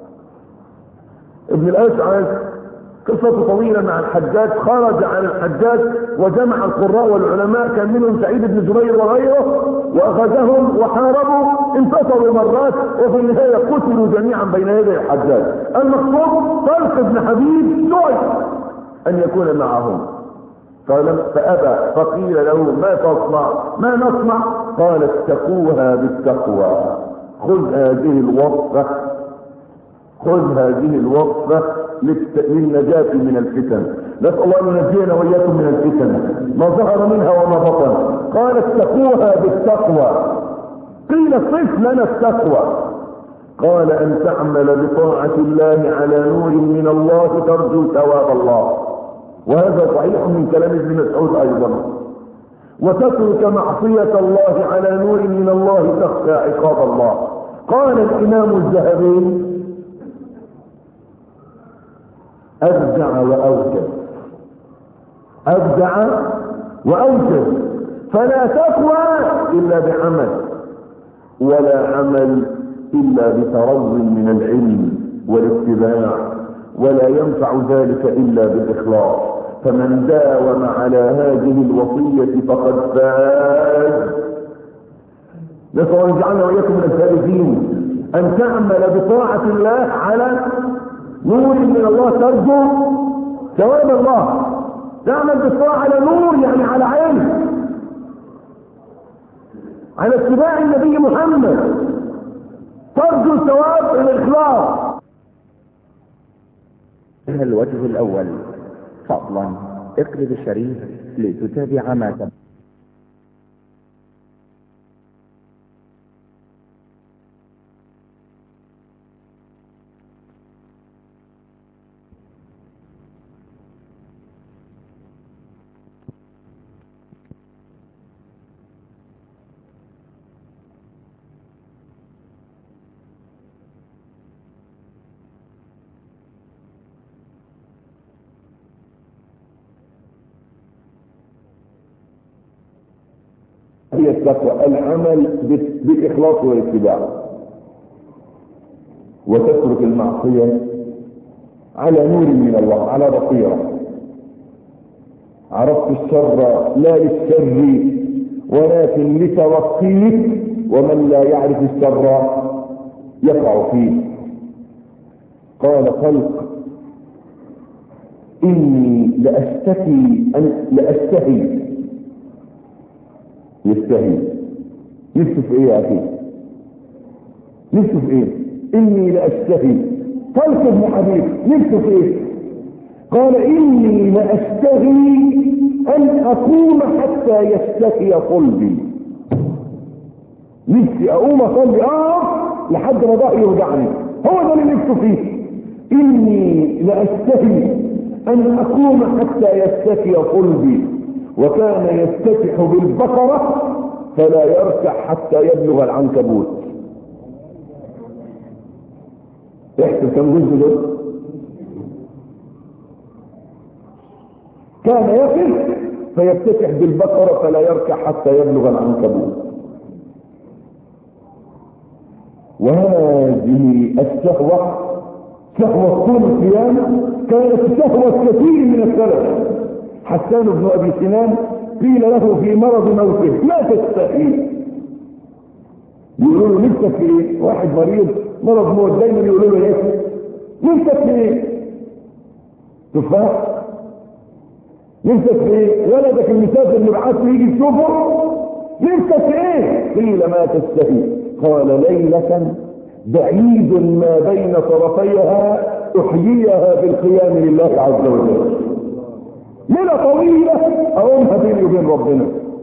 ابن الأسعد قصة طويلة مع الحجاج، خرج عن الحجاج وجمع القراء والعلماء، كان منهم سعيد بن جبير وغيره، وأخذهم وحاربوا، انتصروا مرات، وفي النهاية قتلوا جميعا بين يدي الحجاج. المقصود طلق بن حبيب دعي أن يكون معهم، فأبى، فقيل له ما تصنع؟ ما نصنع؟ قال اتقوها بالتقوى. خذ هذه الوصفة، خذ هذه الوصفة للنجاة من الفتن. نسأل الله أن ينجينا وإياكم من الفتن ما ظهر منها وما بطن. قال اتقوها بالتقوى. قيل صف لنا التقوى، قال أن تعمل بطاعة الله على نور من الله ترجو ثواب الله، وهذا صحيح من كلام ابن مسعود أيضا، وتترك معصية الله على نور من الله تخشى عقاب الله. قال الإمام الذهبي أبدع وأوجب، أبدع وأوجب، فلا تقوى إلا بعمل، ولا عمل إلا بترض من العلم والاتباع، ولا ينفع ذلك إلا بالإخلاص. فمن داوم على هذه الوصية فقد فاز. نسأل الله أن يجعلنا وإياكم من الفائزين. أن تعمل بطاعة الله على نور من الله ترجو ثواب الله. تعمل بالطاعة على نور يعني على علم، على اتباع النبي محمد، ترجو ثواب الإخلاص. الوجه الأول، فضلا اقلب الشريف لتتابع ما تم. هي التقوى، العمل بالإخلاص والاتباع، وتترك المعصية على نور من الله، على بصيرة. عرفت الشر لا للشر ولكن لتوقيه، ومن لا يعرف الشر يقع فيه. قال خلق إني لأشتكي أن لأشتهي يستهي. نفسه في إيه يا أخي؟ نفسه في إيه؟ إني لأشتهي. خلق ابن حبيب نفسه في إيه؟ قال إني لأشتهي أن أقوم حتى يشتكي قلبي. نفسي أقوم أصلي آه لحد ما ضهري يوجعني. هو ده اللي نفسه فيه. إني لأشتهي أن أقوم حتى يستكي قلبي، وكان يستكح بالبقرة فلا يركع حتى يبلغ العنكبوت. احسن كم جزء ده؟ كان يقف فيفتتح بالبقرة فلا يركع حتى يبلغ العنكبوت. وهذه الشهوة شهوة طول القيام كانت شهوة كثير من السلف. حسان بن أبي سنان قيل له في مرض موته لا تستحي، يقولوا له نفسك في ايه؟ واحد مريض مرض موت دايما يقولوا له ايه؟ نفسك في ايه؟ تفاح؟ نفسك في ايه؟ ولدك المسافر نبعث له يجي يشوفه؟ نفسك في ايه؟ قيل ما تستحي. قال ليلة بعيد ما بين طرفيها احييها بالقيام لله عز وجل. ليلة طويلة اقومها بيني وبين ربنا.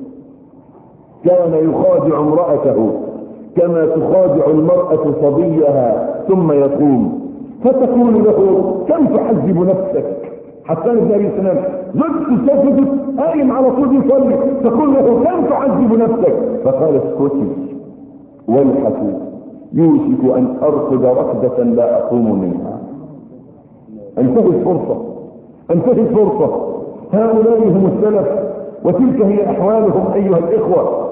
كان يخادع امرأته كما تخادع المرأة صبيها ثم يقوم فتقول له كم تعذب نفسك. حسان بن ابي سنان زدت سجدت قايم على طول يصلي، تقول له كم تعذب نفسك. فقال اسكتي ويحك يوشك ان ارقد ركضة لا اقوم منها. انتهت الفرصة انتهت الفرصة. هؤلاء هم السلف وتلك هي احوالهم ايها الاخوة.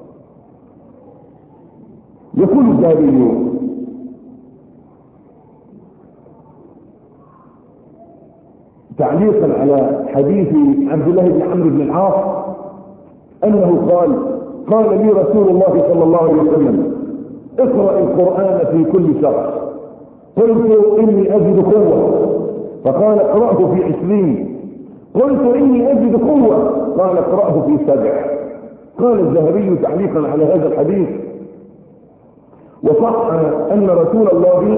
يقول الذهبي تعليقا على حديث عبد الله بن عمرو بن العاص انه قال قال لي رسول الله صلى الله عليه وسلم اقرأ القرآن في كل شهر. قلت اني اجد قوة، فقال اقرأه في عشرين. قلت اني اجد قوة، قال اقرأه في سبع. قال الذهبي تعليقا على هذا الحديث وصح ان رسول الله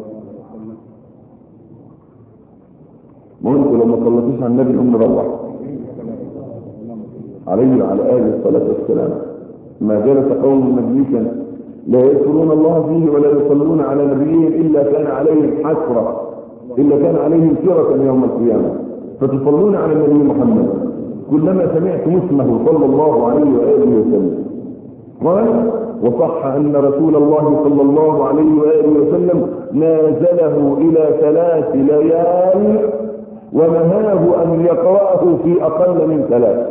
ما انتوا لو ما صليتوش على النبي الام روح عليه وعلى اله الصلاه والسلام ما جلس قوم مجلسا لا يذكرون الله فيه ولا يصلون على نبيهم الا كان عليهم حسره الا كان عليهم سره يوم القيامه. فتصلون على النبي محمد كلما سمعتم اسمه صلى الله عليه واله وسلم. قال وصح ان رسول الله صلى الله عليه واله وسلم نازله الى ثلاث ليال ونهاه ان يقرأه في اقل من ثلاث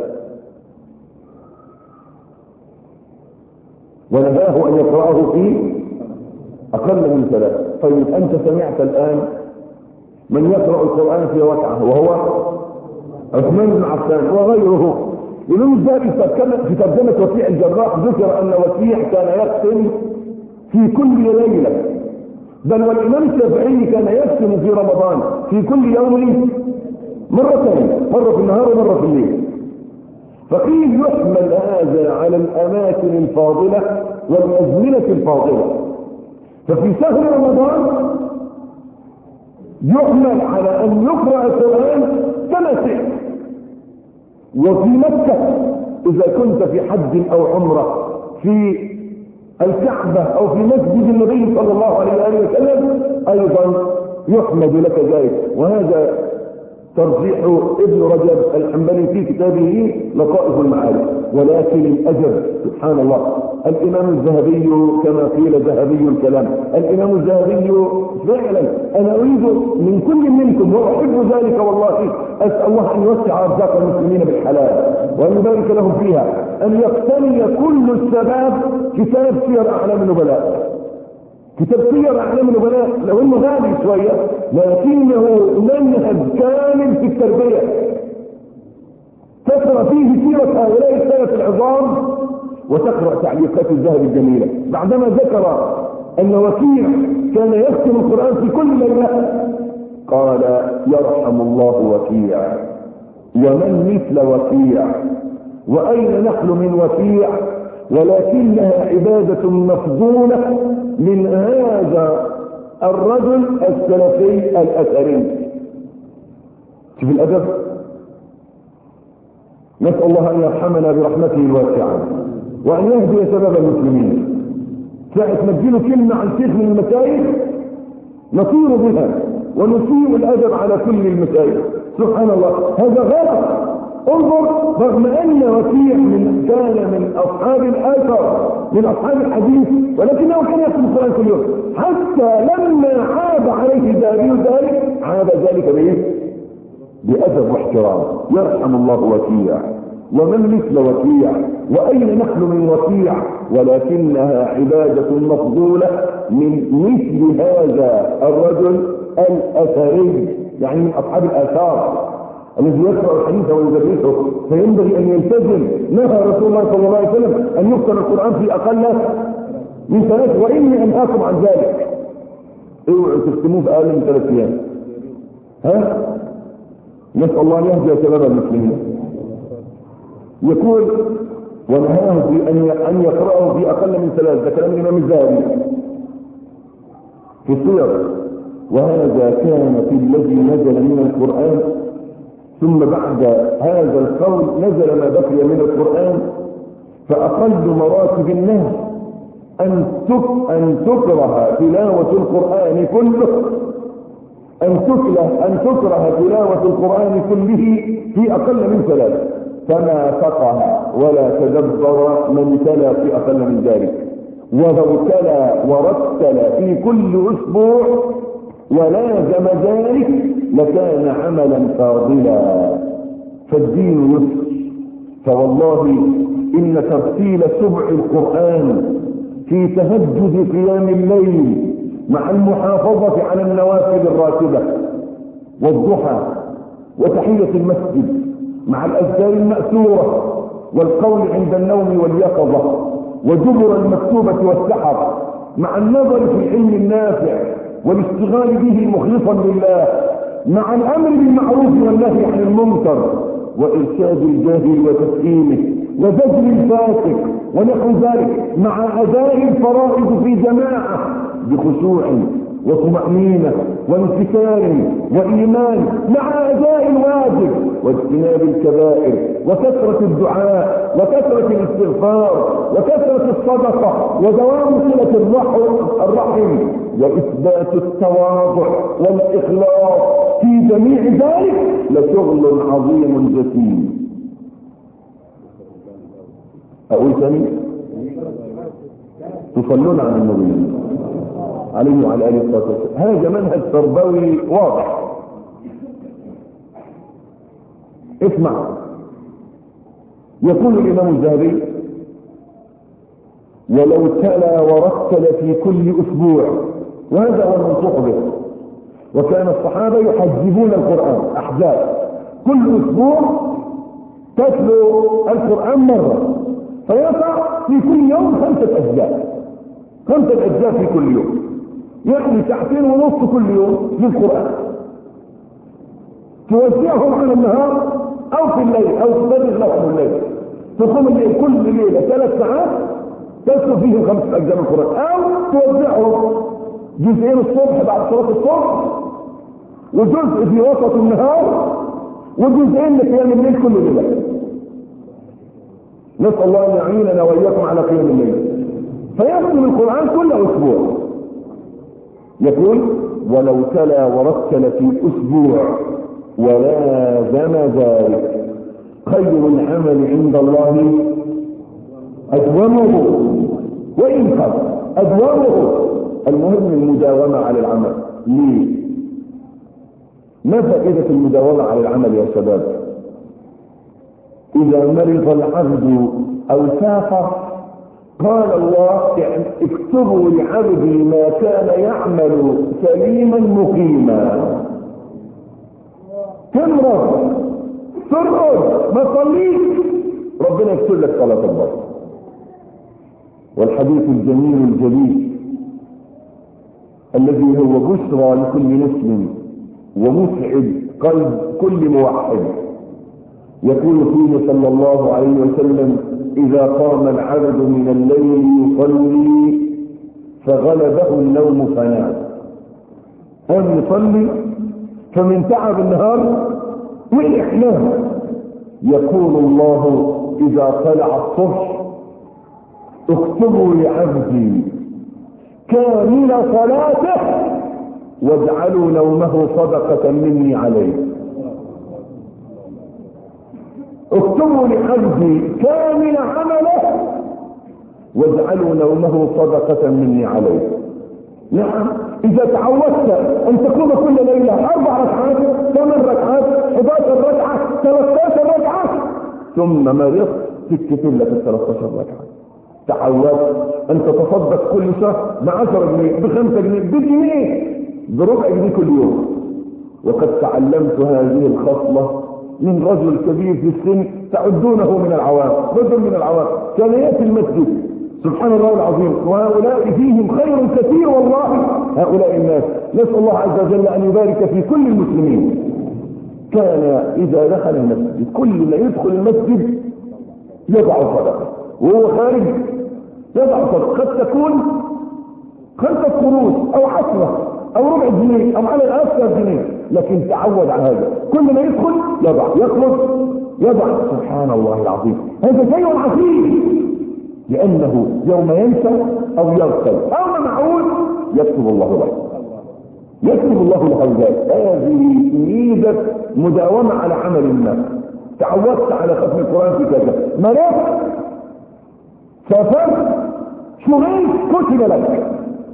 ونهاه ان يقرأه في اقل من ثلاث. طيب انت سمعت الان من يقرأ القرآن في ركعة وهو عثمان بن عفان وغيره. يقولون الذهبي في ترجمة وكيع الجراح ذكر ان وكيع كان يختم في كل ليلة، بل والامام الشافعي كان يختم في رمضان في كل يوم مرتين، مرة في النهار ومرة في الليل. فقيل يحمل هذا على الاماكن الفاضلة والازمنة الفاضلة. ففي شهر رمضان يحمل على ان يقرأ القرآن سنة. وفي مكة اذا كنت في حج او عمرة في الكعبة او في مسجد النبي صلى الله عليه وآله وسلم ايضا يحمد لك ذلك. وهذا ترجيح ابن رجب الحنبلي في كتابه لطائف المعارف. ولكن الاجر سبحان الله الامام الذهبي كما قيل ذهبي الكلام الامام الذهبي فعلا انا اريد من كل منكم واحب ذلك والله اسال الله ان يوسع ارزاق المسلمين بالحلال وأن يبارك لهم فيها أن يقتني كل الشباب كتاب سير أعلام النبلاء. كتاب سير أعلام النبلاء لو إنه غالي شوية لكنه منهج كامل في التربية، تقرأ فيه سيرة هؤلاء السلف العظام وتقرأ تعليقات الذهب الجميلة. بعدما ذكر أن وكيع كان يختم القرآن في كل ليلة قال يرحم الله وكيع ومن مثل وكيع وأين نحن من وكيع ولكنها عبادة مفضولة من هذا الرجل السلفي الأثري. شوف الأدب. نسأل الله أن يرحمنا برحمته الواسعة وأن يهدي شباب المسلمين. ساعة ما تجيله كلمة عن شيخ من المسائل نطير بها ونسيء الأدب على كل المسائل. سبحان الله هذا غلط. انظر رغم أن وكيع من كان من أصحاب الآثر من أصحاب الحديث ولكنه كان يكتب القرآن كل يوم، حتى لما عاب عليه الذهبي ذلك عاب ذلك بإيه؟ بأدب واحترام. يرحم الله وكيع ومن مثل وكيع وأين نحن من وكيع ولكنها عبادة مفضولة من مثل هذا الرجل الأثري، يعني من أصحاب الآثار الذي يقرأ الحديث ويدرسه فينبغي أن يلتزم. نهى رسول الله صلى الله عليه وسلم أن يقرأ القرآن في أقل من ثلاث وإني أنهاكم عن ذلك. اوعوا تختموه في أقل من ثلاث أيام. ها؟ نسأل الله أن يهدي شباب المسلمين. يقول ونهاه أن يقرأه في أقل من ثلاث. ده كلام الإمام الذهبي في السير. وهذا كان في الذي نزل من القرآن، ثم بعد هذا القول نزل ما بقي من القرآن. فأقل مراتب النهي أن أن تكره تلاوة القرآن كله أن تكره أن تكره تلاوة القرآن كله في أقل من ثلاث. فما فقه ولا تدبر من تلا في أقل من ذلك، ولو تلا ورتل في كل أسبوع ولازم ذلك لكان عملا فاضلا. فالدين يسر. فوالله إن ترتيل سبع القرآن في تهجد قيام الليل مع المحافظة على النوافل الراتبة والضحى وتحية المسجد مع الأذكار المأثورة والقول عند النوم واليقظة وجبر المكتوبة والسحر مع النظر في العلم النافع والاشتغال به مخلصا لله مع الأمر بالمعروف والنهي عن المنكر وإرشاد الجاهل وتفهيمه وزجر الفاسق ونحو ذلك مع أداء الفرائض في جماعة بخشوع وطمأنينة وانكسار وإيمان مع أداء الواجب واجتناب الكبائر وكثرة الدعاء وكثرة الاستغفار وكثرة الصدقة ودوام صلة الرحم وإثبات التواضع والإخلاص في جميع ذلك لشغل عظيم جسيم. أقول ثاني تصلون على النبي عليه وعلى آله الصلاة والسلام. هذا منهج تربوي واضح. اسمع. يقول الإمام الذهبي ولو تلا ورتل في كل أسبوع، وهذا هو المنصوح به. وكان الصحابة يحجبون القرآن أحزاب، كل أسبوع تتلو القرآن مرة فيقع في كل يوم خمسة أجزاء خمسة أجزاء في كل يوم، يعني ساعتين ونصف كل يوم للقرآن توزعهم على النهار أو في الليل أو تبرغ لهم الليل. تصوم الليل كل ليلة ثلاث ساعات تتلو فيهم خمسة أجزاء من القرآن، أو توزعهم جزئين الصبح بعد صلاة الصبح وجزء في وسط النهار وجزئين لقيام الليل كل ليلة. نسأل الله أن يعيننا وإياكم على قيام الليل. فيختم القرآن كل أسبوع. يقول ولو تلا ورتل في أسبوع ولازم ذلك خير العمل عند الله أدومه وإن قل أدومه. المهم المداومة على العمل. ليه؟ ما فائدة المداومة على العمل يا شباب؟ إذا مرض العبد أو سافر قال الله اكتبوا لعبدي ما كان يعمل سليما مقيما. تمرض ترقد ما تصليش ربنا يكتب لك صلاة البر. والحديث الجميل الجليل الذي هو بشرى لكل مسلم ومسعد قلب كل موحد، يقول فيه صلى الله عليه وسلم: إذا قام العبد من الليل يصلي فغلبه النوم فنام. قام يصلي فمن تعب النهار وإحناه يقول الله: إذا طلع الصبح اكتبوا لعبدي كامل صلاته واجعلوا نومه صدقة مني عليه. اكتبوا لعبدي كامل عمله واجعلوا نومه صدقة مني عليه. نعم، إذا تعودت أن تقوم كل ليلة أربع ركعات، ثمان ركعات، إحدى عشرة ركعة، ثلاثة عشر ركعة، ثم مرضت تكتب لك الثلاثة عشر ركعة. تعودت أن تتصدق كل شهر بعشرة جنيه، بخمسة جنيه، بجنيه، بربع جنيه كل يوم. وقد تعلمت هذه الخصلة من رجل كبير في السن تعدونه من العوام، رجل من العوام كان يأتي المسجد سبحان الله العظيم، وهؤلاء فيهم خير كثير والله. هؤلاء الناس نسأل الله عز وجل أن يبارك في كل المسلمين. كان إذا دخل المسجد كل ما يدخل المسجد يضع صدقة، وهو خارج يضع صدقة، قد تكون خمسة قروش أو عشرة أو ربع جنيه أو على الأكثر جنيه، لكن تعود على هذا. كل ما يدخل يضع، يخرج يضع. سبحان الله العظيم، هذا شيء عظيم، لأنه يوم ينسى أو يغفل أو معود يكتب الله له، يكتب الله له ذلك. هذه ميزة مداومة على عمل ما. تعودت على ختم القرآن في كذا، مرات سافرت شغل كتب لك.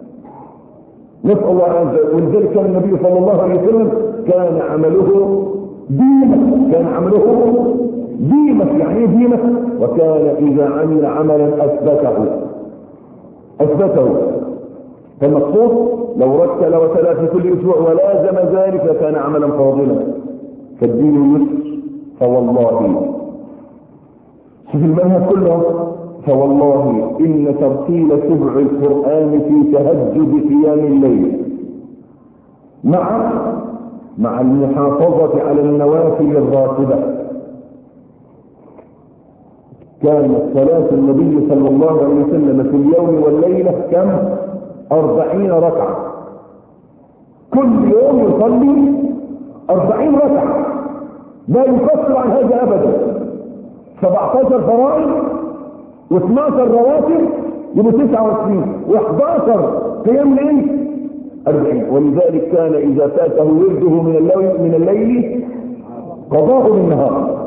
نسأل الله عز وجل. ولذلك كان النبي صلى الله عليه وسلم كان عمله ديمة، كان عمله ديمة. يعني ايه ديمة؟ وكان إذا عمل عملا أثبته أثبته فالمقصود لو رتل وتلا في كل أسبوع ولازم ذلك كان عملا فاضلا. فالدين يسر، فوالله شوف المنهج كله، فوالله إن ترتيل سبع القرآن في تهجد قيام الليل مع مع المحافظة على النوافل الراتبة. كانت صلاة النبي صلى الله عليه وسلم في اليوم والليلة كم؟ أربعين ركعة. كل يوم يصلي أربعين ركعة، لا يقصر عن هذا أبدا. سبعة عشر فرائض واثني عشر رواتب يبقوا تسعة وعشرين، وإحدى عشر قيام ليل أربعين. ولذلك كان إذا فاته ورده من الليل من الليل قضاه بالنهار.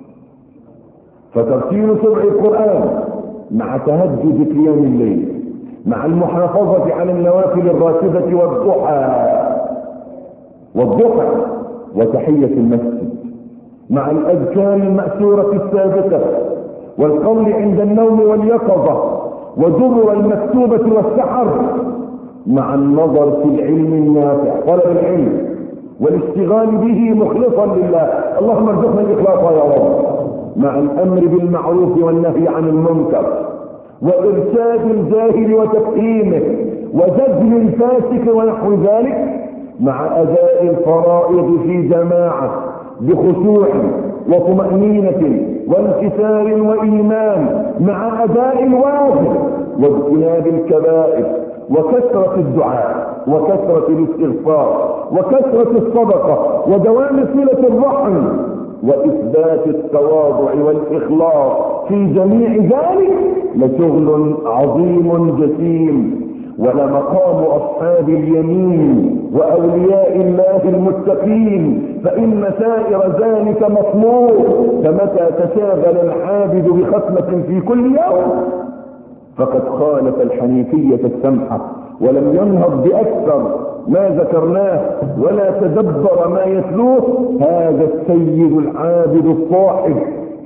فترتيل سبع القرآن مع تهجد قيام الليل مع المحافظة على النوافل الراتبة والضحى والضحى وتحية المسجد مع الأذكار المأثورة الثابتة والقول عند النوم واليقظة ودبر المكتوبة والسحر مع النظر في العلم النافع، طلب العلم والاشتغال به مخلصا لله. اللهم ارزقنا الإخلاص يا رب. مع الأمر بالمعروف والنهي عن المنكر وإرشاد الجاهل وتفهيمه وزجر الفاسق ونحو ذلك، مع أداء الفرائض في جماعة بخشوع وطمأنينة وانكسار وإيمان، مع أداء الواجب واجتناب الكبائر وكثرة الدعاء وكثرة الاستغفار وكثرة الصدقة ودوام صلة الرحم وإثبات التواضع والإخلاص في جميع ذلك لشغل عظيم جسيم. ولمقام أصحاب اليمين وأولياء الله المتقين، فإن سائر ذلك مطلوب. فمتى تشاغل العابد بختمة في كل يوم فقد خالف الحنيفية السمحة ولم ينهض بأكثر ما ذكرناه ولا تدبر ما يتلوه. هذا السيد العابد الصاحب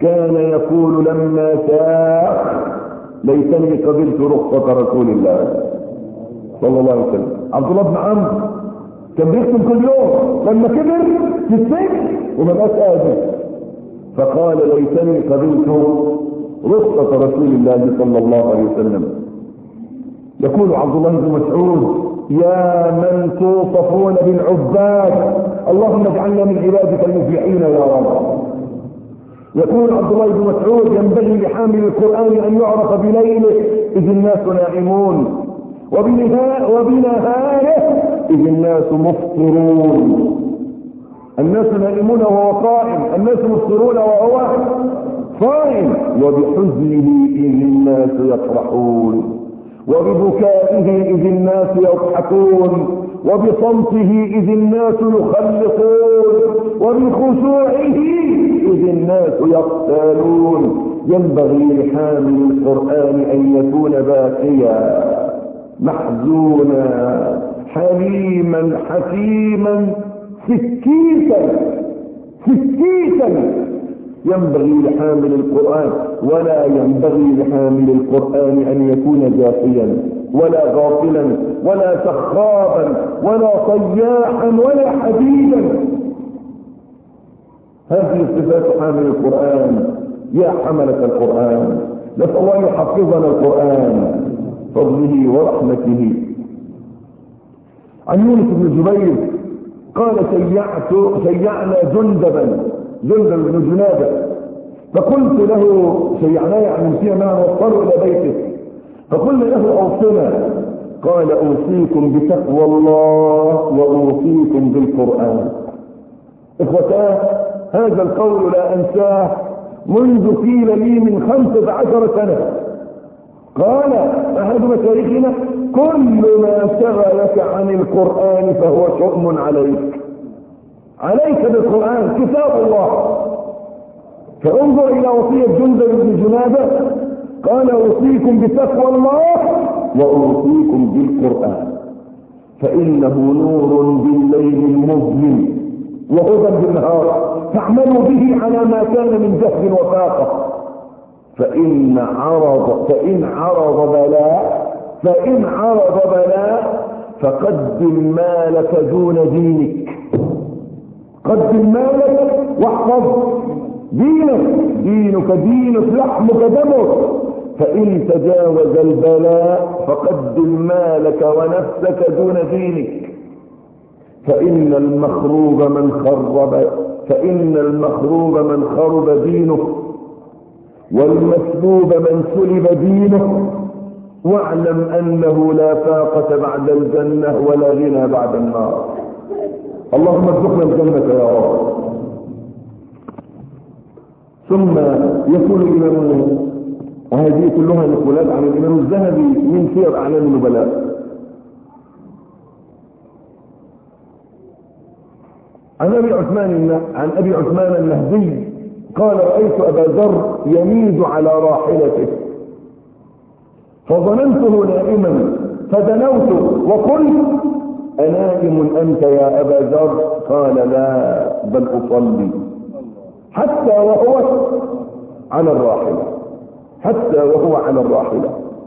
كان يقول لما شاء ليتني قبلت رخصة رسول الله صلى الله عليه وسلم. عبد الله بن عمرو كان بيختم كل يوم، لما كبر في السجن وما بقاش قادر فقال ليتني قبلت رخصة رسول الله صلى الله عليه وسلم. يقول عبد الله بن مسعود يا من توصفون بالعباد اللهم اجعلنا من عبادك المفلحين يا رب. يقول عبد الله بن مسعود ينبغي لحامل القرآن أن يعرف بليله إذ الناس نائمون وبنهاره إذ الناس مفطرون. الناس نائمون وهو قائم، الناس مفطرون وهو صائم. وبحزنه إذ الناس يفرحون وببكائه إذ الناس يضحكون وبصمته إذ الناس يخلقون وبخشوعه إذ الناس يقتالون. ينبغي لحامل القرآن أن يكون باكيا محزونا حليما حكيما سكيتا سكيتا. ينبغي لحامل القرآن ولا ينبغي لحامل القرآن أن يكون جافيا ولا غافلا ولا سخابا ولا طياحا ولا حديدا. هذه صفات حامل القرآن. يا حملة القرآن نسأل الله أن يحفظنا القرآن فضله ورحمته. عن يونس بن جبير قال شيعت شيعنا جندبا جندب بن جنادة فقلت له شيعناه يعني نسينا معه وصلوا إلى بيته فقلنا له أوصنا قال أوصيكم بتقوى الله وأوصيكم بالقرآن. إخوتاه هذا القول لا أنساه منذ قيل لي من خمسة عشر سنة. قال أحد مشايخنا كل ما شغلك عن القرآن فهو شؤم عليك عليك بالقرآن كتاب الله. فانظر إلى وصية جندب بن جنادة قال أوصيكم بتقوى الله وأوصيكم بالقرآن فإنه نور بالليل المظلم وهدى بالنهار فاعملوا به على ما كان من جهل وفاقة. فإن عرض فإن عرض بلاء فإن عرض بلاء فقدم مالك دون دينك. قدم مالك واحفظ دينك. دينك دينك لحمك دمك. فإن تجاوز البلاء فقدم مالك ونفسك دون دينك. فإن المخروب من خرب فإن المخروب من خرب دينه والمسلوب من سلب دينه. واعلم أنه لا فاقة بعد الجنة ولا غنى بعد النار. اللهم ارزقنا الجنة يا رب. ثم يقول الإمام وهذه كلها نقولات عن الإمام الذهبي من سير أعلام النبلاء عن أبي عثمان عن أبي عثمان النهدي قال رأيت أبا ذر يميد على راحلته فظننته نائما فدنوت وقلت أنائم أنت يا أبا ذر؟ قال لا بل أصلي. حتى وهو على الراحلة حتى وهو على الراحلة.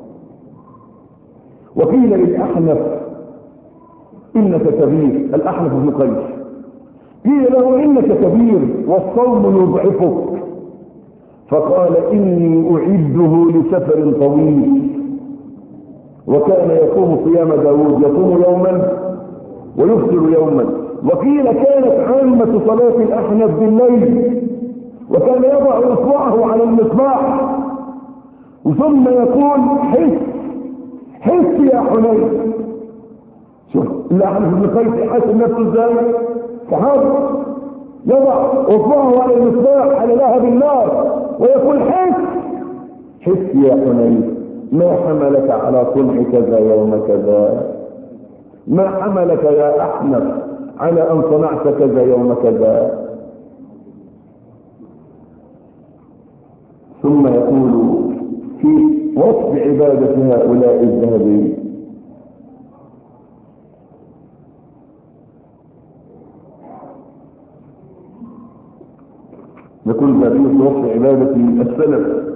وقيل للأحنف إنك كبير. الأحنف بن قيس قيل له إنك كبير والصوم يضعفك فقال إني أعده لسفر طويل. وكان يقوم صيام داود يقوم يوما ويفطر يوما. وقيل كانت عامة صلاة الأحنف بالليل وكان يضع إصبعه على المصباح ثم يقول حس حس يا حنين. شوف الأحنف بن قيس حاسب نفسه ازاي؟ صحابي يضع إصبعه على المصباح على لهب النار ويقول حس حس يا حنين ما حملك على صنع كذا يوم كذا؟ ما حملك يا أحنف على أن صنعت كذا يوم كذا؟ ثم يقول في وصف عبادة هؤلاء الذهبي يقول ذلك في وصف عبادة السلف.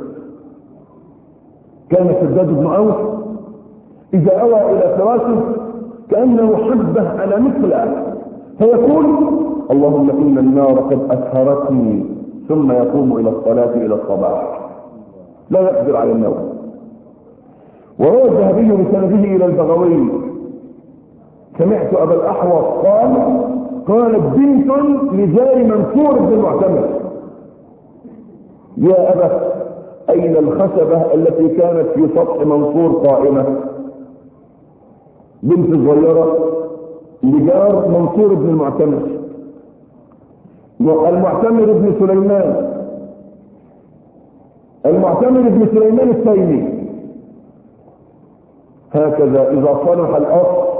كان شداد بن أوس إذا أوى إلى فراشه كأنه حبه على مثله فيقول اللهم إن النار قد أسهرتني ثم يقوم إلى الصلاة إلى الصباح لا يقدر على النوم. وروى الذهبي بسنده إلى البغوي سمعت أبا الأحوص قال قالت بنت لجار منصور بن المعتمر يا أبا أين الخشبة التي كانت في سطح منصور قائمة؟ بنت صغيرة لجار منصور بن المعتمر المعتمر بن سليمان المعتمر بن سليمان التيمي. هكذا إذا صلح الأصل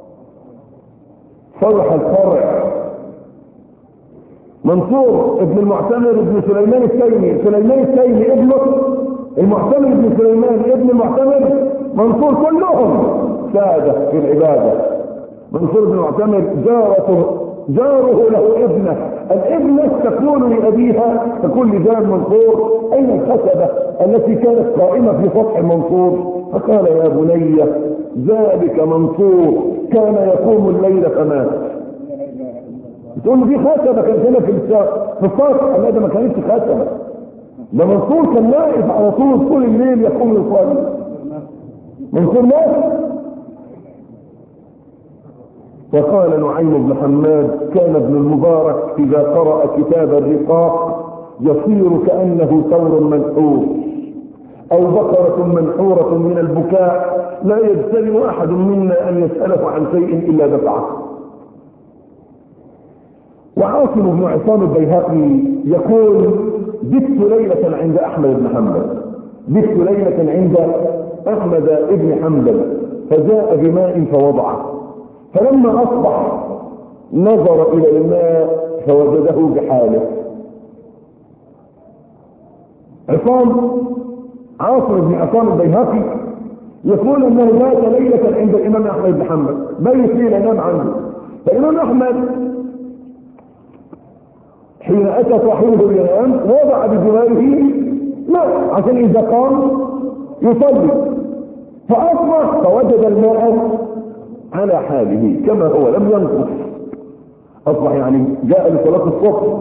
صلح الفرع. منصور ابن المعتمر ابن سليمان التيمي سليمان التيمي ابنه المعتمر ابن سليمان ابن المعتمر منصور كلهم سادة في العبادة. منصور بن المعتمر جارته جاره له ابنة الابنة تقول لأبيها تقول لجار منصور أين الخشبة التي كانت قائمة في سطح منصور؟ فقال يا بني ذلك منصور كان يقوم الليل فمات. تقول له دي خشبة كانت هنا في في السطح. لا ده ما كانتش خشبة ده منصور كان واقف على طول طول الليل يقوم يصلي. منصور مات. وقال نعيم بن حماد كان ابن المبارك إذا قرأ كتاب الرقاق يصير كأنه ثور منحور أو بقرة منحورة من البكاء لا يجترئ أحد منا أن يسأله عن شيء إلا دفعه. وعاصم بن عصام البيهقي يقول بت ليلة عند أحمد بن حنبل بت ليلة عند أحمد بن حنبل فجاء بماء فوضعه فلما أصبح نظر إلى الماء فوجده بحاله. عصام عاصم بن عصام البيهقي يقول أنه مات ليلة عند الإمام أحمد بن حنبل بيت ليلة نام عنه. فالإمام أحمد حين أتى صاحبه ينام وضع بجواره ماء عشان إذا قام يصلي فأصبح فوجد الماء على حاله كما هو لم ينقص. أصبح يعني جاء لصلاة الصبح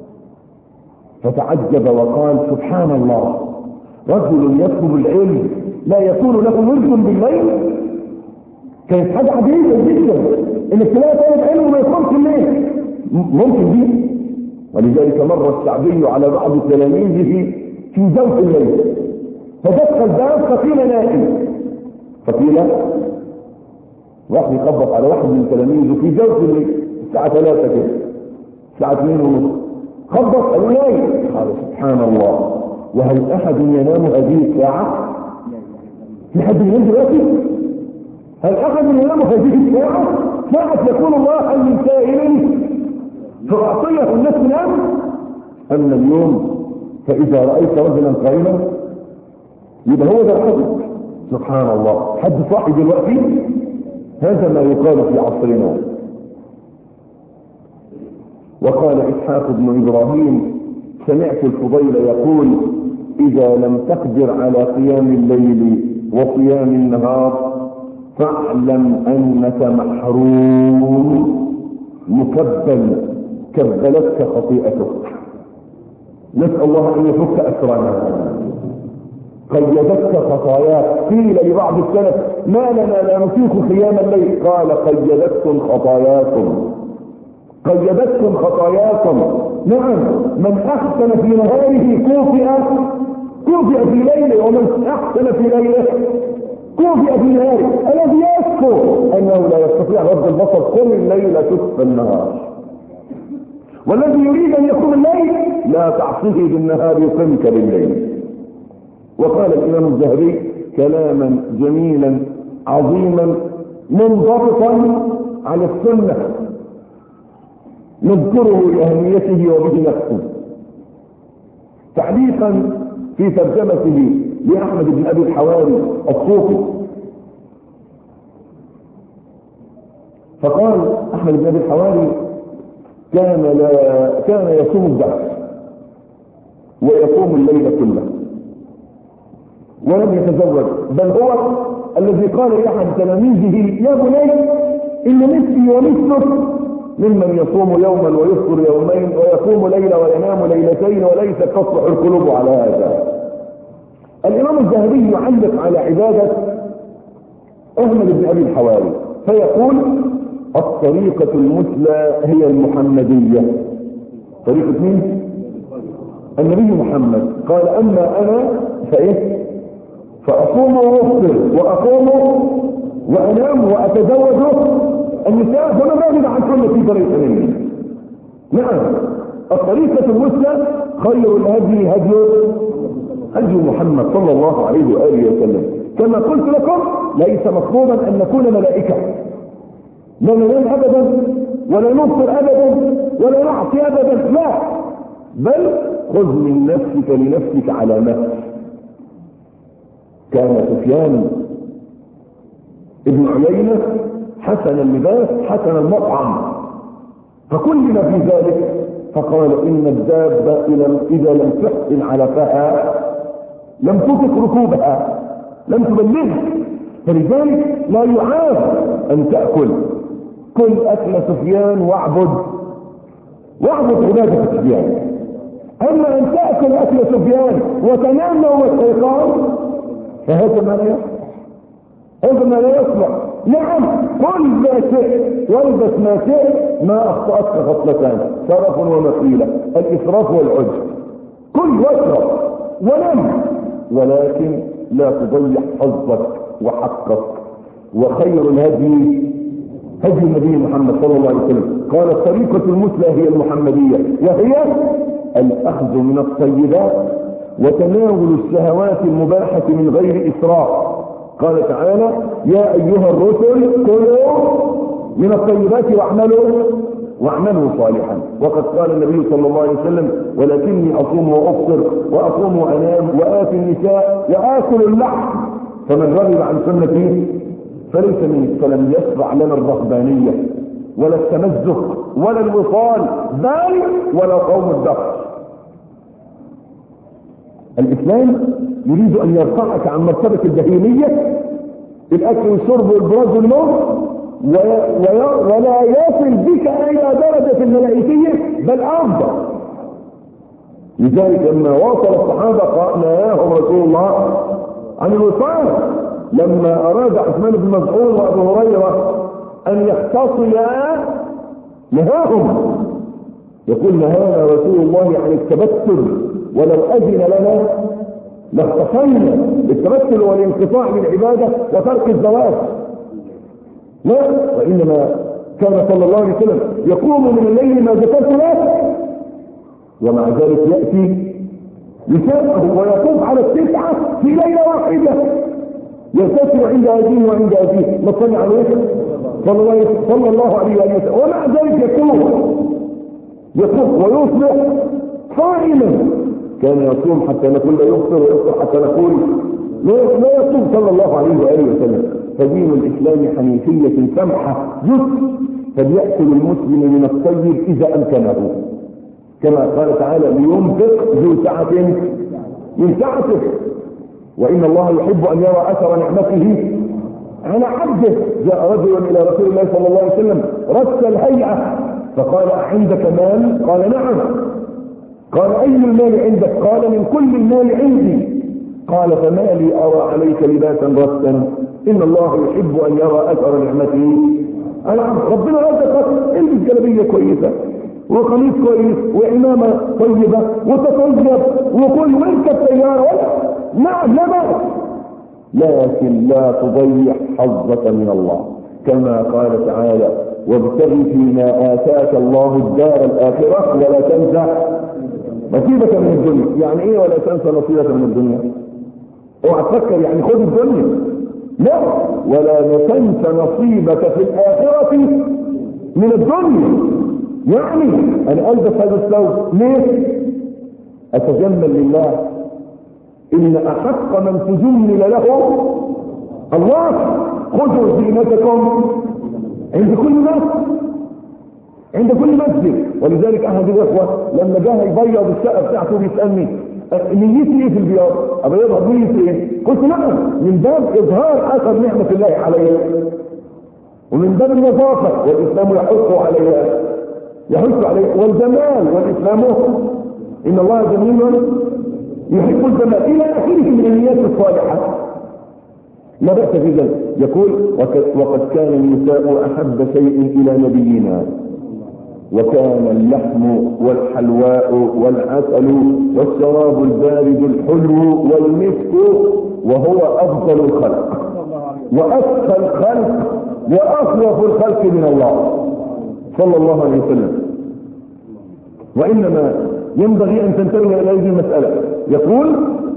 فتعجب وقال سبحان الله رجل يطلب العلم لا يكون له ورد بالليل. كانت حاجة عجيبة جدا انك تلاقي طالب علم وما يقومش الليل. ممكن دي. ولذلك مر الشعبي على بعض تلاميذه في جوف الليل فدق الباب فقيل نائم. فقيل واحد يخبط على واحد من تلاميذه في جوف الليل الساعة ثلاثة كده الساعة اثنين ونص خبط قالوا نايم. قال سبحان الله وهل أحد ينام هذه الساعة؟ في حد ينام دلوقتي؟ هل أحد ينام هذه الساعة؟ ساعة يكون الله من سائل فأعطيه الناس نام. أما اليوم فإذا رأيت رجلا قائما يبقى هو ده الحدث. سبحان الله حد صاحي دلوقتي؟ هذا ما يقال في عصرنا. وقال إسحاق بن إبراهيم سمعت الفضيل يقول إذا لم تقدر على قيام الليل وصيام النهار فاعلم أنك محروم مكبل كبلتك خطيئتك. نسأل الله أن يفك أسرنا. قيدتك خطاياك. قيل لبعض السلف ما لنا لا نطيق قيام الليل قال قيدتكم خطاياكم قيدتكم خطاياكم. نعم من أحسن في نهاره كوفئ كوفئ في ليله ومن أحسن في ليله كوفئ في نهاره. الذي يشكو أنه لا يستطيع رد البصر قم الليل تسفى النهار والذي يريد أن يقوم الليل لا تعصيه بالنهار يقمك بالليل. وقال الإمام الزهري كلاما جميلا عظيما منضبطا على السنة نذكره لأهميته وبه نفسه. تعليقا في ترجمته لأحمد بن أبي الحواري الصوفي فقال أحمد بن أبي الحواري كان لا كان يصوم الدهر ويقوم الليل كله ولم يتزوج، بل هو الذي قال لأحد تلاميذه يا بني إن مثلي ومثلك ممن يصوم يوما ويفطر يومين ويقوم ليلة وينام ليلتين وليس تصلح القلوب على هذا. الإمام الذهبي يعلق على عبادة أحمد بن أبي الحواري فيقول الطريقة المثلى هي المحمدية. طريقة مين؟ النبي محمد. قال أما أنا فإيه؟ فأصوم وأفطر وأقوم وأنام وأتزوج النساء فما بعد عن كل في طريقة مني. نعم الطريقة المثلى خير الهدي هدي هدي محمد صلى الله عليه وآله وسلم. كما قلت لكم ليس مطلوبا أن نكون ملائكة، لا ننام أبدا ولا نفطر أبدا ولا نعصي أبدا، لا، بل خذ من نفسك لنفسك على نفس. كان سفيان ابن عيينة حسن اللباس حسن المطعم، فكلنا في ذلك، فقال إن الدابة إذا لم تحسن علفها لم تطق ركوبها، لم تبلغها، فلذلك لا يعاب أن تأكل. كل أكل سفيان واعبد واعبد عبادة سفيان. أما أن تأكل أكل سفيان وتنام يوم الشيطان فهذا ما لا يصلح، هذا ما لا يصلح. نعم كل ما شئت والبس ما شئت، ما أخطأتك خطلتان شرف ومخيلة، الإسراف والعجب. كل واشرب ونم، ولكن لا تضيع حظك وحقك. وخير الهدي هدي النبي محمد صلى الله عليه وسلم. قال الطريقة المثلى هي المحمدية، وهي الأخذ من الطيبات وتناول الشهوات المباحة من غير إسراف. قال تعالى يا أيها الرسل كلوا من الطيبات واعملوا واعملوا صالحا. وقد قال النبي صلى الله عليه وسلم ولكني أصوم وأفطر وأقوم وأنام وآتي النساء وآكل اللحم، فمن رغب عن سنتي فليس مني. فلم يشرع لنا الرهبانية ولا التمزق ولا الوصال، بل ولا قوم الدهر. الإسلام يريد أن يرفعك عن مرتبة البهيمية، الأكل والشرب والبراز والنوم، ولا يصل بك إلى درجة الملائكية بل أفضل. لذلك لما واصل الصحابة نهاهم رسول الله عن الوصال، لما أراد عثمان بن مسعود وأبو هريرة أن يختصيا نهاهم، يقول نهانا رسول الله عن التبتل ولو أذن لنا لاختصينا. التبتل والانقطاع من العبادة وترك الزواج، لا، وإنما كان صلى الله عليه وسلم يقوم من الليل ما ذكرت له، ومع ذلك يأتي يسابه ويطوف على التسعة في ليلة واحدة، يرتفع عند أبيه وعند أبيه ما صلى عليه صلى الله عليه وسلم، ومع ذلك يقوم يقوم ويصبح صائما. كان يصوم حتى نقول لا يفطر ويفطر حتى نقول لا يصوم صلى الله عليه وآله وسلم. فدين الإسلام حنيفية سمحة يسر، فليأكل المسلم من الطيب إذا أمكنه، كما قال تعالى لينفق ذو سعة من سعته، وإن الله يحب أن يرى أثر نعمته على عبده. جاء رجل إلى رسول الله صلى الله عليه وسلم رس الهيئة فقال أعندك مال؟ قال نعم. قال أي المال عندك؟ قال من كل المال عندي. قال فما لي أرى عليك لباسا رسا؟ إن الله يحب أن يرى أثر نعمته على عبده. ربنا رزقك البس جلبية كويسة وقميص كويس وعمامة طيبة وتطيب وكل وانت السيارة ولا نعم لا بأس، لكن لا تضيع حظك من الله، كما قال تعالى وابتغ فيما آتاك الله الدار الآخرة ولا تنسى نصيبك من الدنيا. يعني ايه ولا تنسى نصيبك من الدنيا؟ اوعى تفكر يعني خذ الدنيا، لا، ولا تنسى نصيبك في الآخرة من الدنيا. يعني انا البس هذا الثوب ليه؟ اتجمل لله. ان احق من تجمل له الله. خذوا زينتكم عند كل مسجد، عند كل مسجد. ولذلك احد الاخوه لما جاء يبيض الشقه بتاعته بيسالني نيتي ايه في البياض؟ ابيضها بنيتي ايه؟ قلت لا، من باب اظهار اثر نعمه الله علي، ومن باب النظافه، والاسلام يحث عليها يحث عليها، والجمال، والاسلام ان الله جميل يحب الجمال الى اخره من النيات الصالحه. لا بأس في ذلك. يقول وقد كان النساء احب شيء الى نبينا، وكان اللحم والحلواء والعسل والشراب البارد الحلو والمسك، وهو افضل الخلق وأتقى الخلق وأخوف الخلق من الله صلى الله عليه وسلم. وإنما ينبغي أن تنتبه إلى هذه المسألة. يقول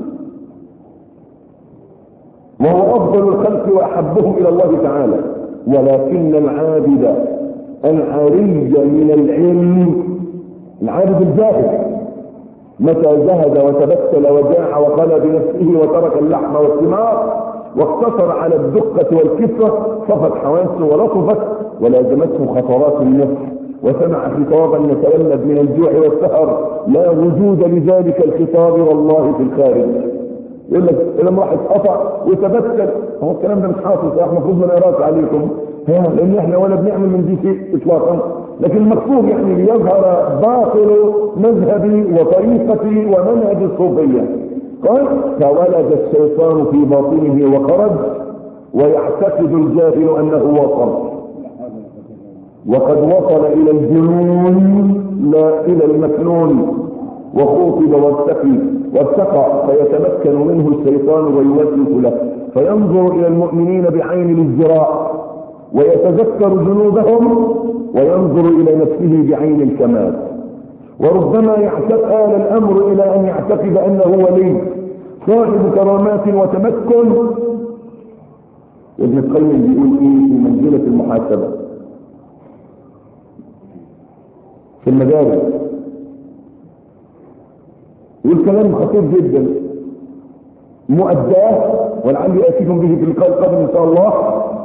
وهو أفضل الخلق وأحبهم إلى الله تعالى، ولكن العابد العري من العلم، العابد الزاهد متى زهد وتبتل وجاع وقال بنفسه وترك اللحم والثمار واقتصر على الدقة والكفة، صفت حواسه ولطفت ولازمته خطرات النفس، وسمع خطابا يتولد من الجوع والسهر لا وجود لذلك الخطاب والله في الخارج. يقول لك لما واحد قطع وتبتل، هو الكلام ده مش حاصل، احنا المفروض ما نقراش عليكم لان احنا ولا بنعمل من دي شيء اطلاقا، لكن المقصود يعني ليظهر باطل مذهبي وطريقتي ومنهج الصوفيه. قال فولد الشيطان في باطنه وخرج، ويعتقد الجاهل انه وصل، وقد وصل الى الجنون لا الى المكنون، وخوطب واتقي واتقى، فيتمكن منه الشيطان ويوسوس له، فينظر الى المؤمنين بعين الازدراء ويتذكر ذنوبهم، وينظر الى نفسه بعين الكمال. وربما يعتقد آل الامر الى ان يعتقد انه ولي صاحب كرامات وتمكن. ابن القيم بيقول ايه في منزلة المحاسبة في المدارس؟ يقول كلام خطير جدا مؤداه، ولعلي اتيكم به في اللقاء القادم ان شاء الله.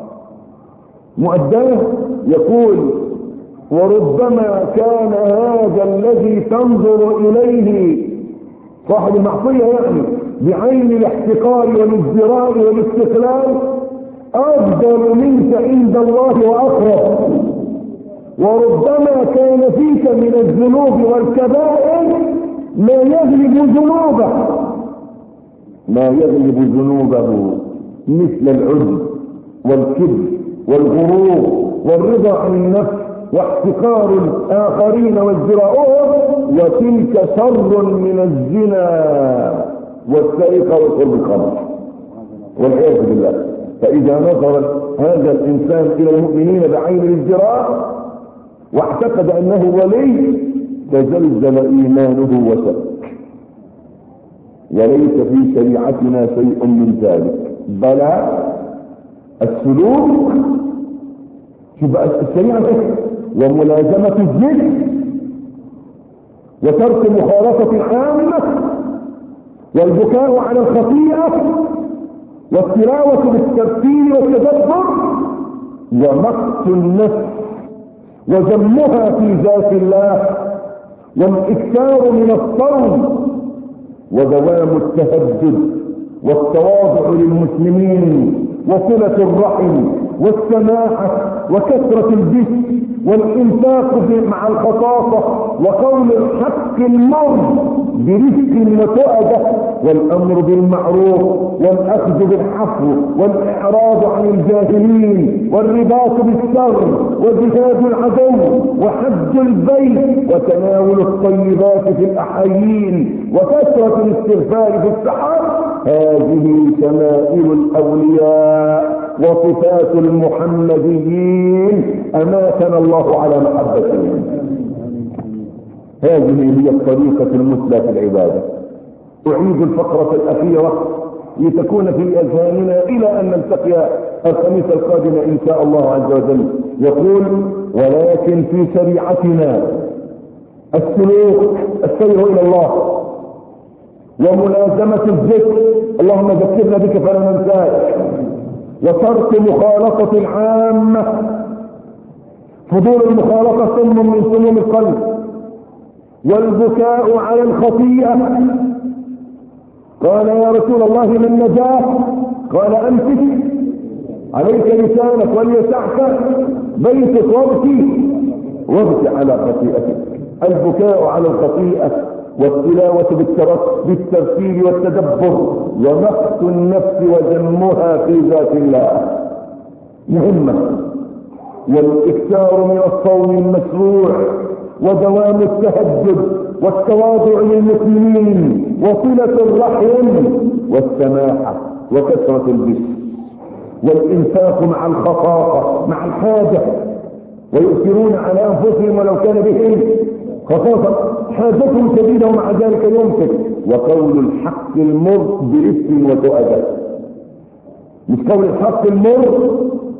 مؤداه يقول وربما كان هذا الذي تنظر اليه صاحب المعصية يعني بعين الاحتقار والازدراء والاستقلال افضل منك عند الله واقرب، وربما كان فيك من الذنوب والكبائر ما يغلب ذنوبه ما يغلب ذنوبه مثل العجب والكبر والغرور والرضا عن النفس واحتقار الآخرين وازدراؤهم، وتلك شر من الزنا والسرقة وشرب الخمر والعياذ بالله. فإذا نظر هذا الإنسان إلى المؤمنين بعين الازدراء واعتقد أنه ولي تزلزل إيمانه وشك، وليس في شريعتنا شيء من ذلك، بلى السلوك شبه الشريعة وملازمة الذكر وترك مخالطة العامة والبكاء على الخطيئة والتلاوة بالترتيل والتدبر ومقت النفس وذمها في ذات الله والاكثار من الصوم ودوام التهجد والتواضع للمسلمين وصلة الرحم والسماحة وكثرة الجسم والإنفاق مع الخطاطة وقول الحق المر برفق وتؤدة والأمر بالمعروف والأخذ بالحفو والإعراض عن الجاهلين والرباط بالشر وجهاد العدو وحج البيت وتناول الطيبات في الأحايين وكثرة الاستغفار في السحر. هذه شمائل الأولياء وصفات المحمديين أماتنا الله على محبتهم. هذه هي الطريقة المثلى في العبادة. أعيد الفقرة الأخيرة لتكون في أذهاننا إلى أن نلتقي الخميس القادم إن شاء الله عز وجل. يقول ولكن في شريعتنا السلوك السير إلى الله وملازمة الذكر، اللهم ذكرنا بك فلا ننساك، وترك مخالطة العامة، فضول المخالطة سم من سموم القلب، والبكاء على الخطيئة قال يا رسول الله ما النجاة؟ قال امسك عليك لسانك وليسعك بيتك وابكي وابكي على خطيئتك. البكاء على الخطيئة والتلاوة بالترتيل والتدبر ومقت النفس وجمها في ذات الله مهمة. والاكثار من الصوم المشروع ودوام التهجد والتواضع للمسلمين وصلة الرحم والسماحة وكثرة البشر والإنفاق مع الخفاقة مع الحاجة ويؤثرون على أنفسهم ولو كان بهم خصوصا حاجتهم شديدة ومع ذلك ينفق. وقول الحق المر بإثم وتؤدى، مش قول الحق المر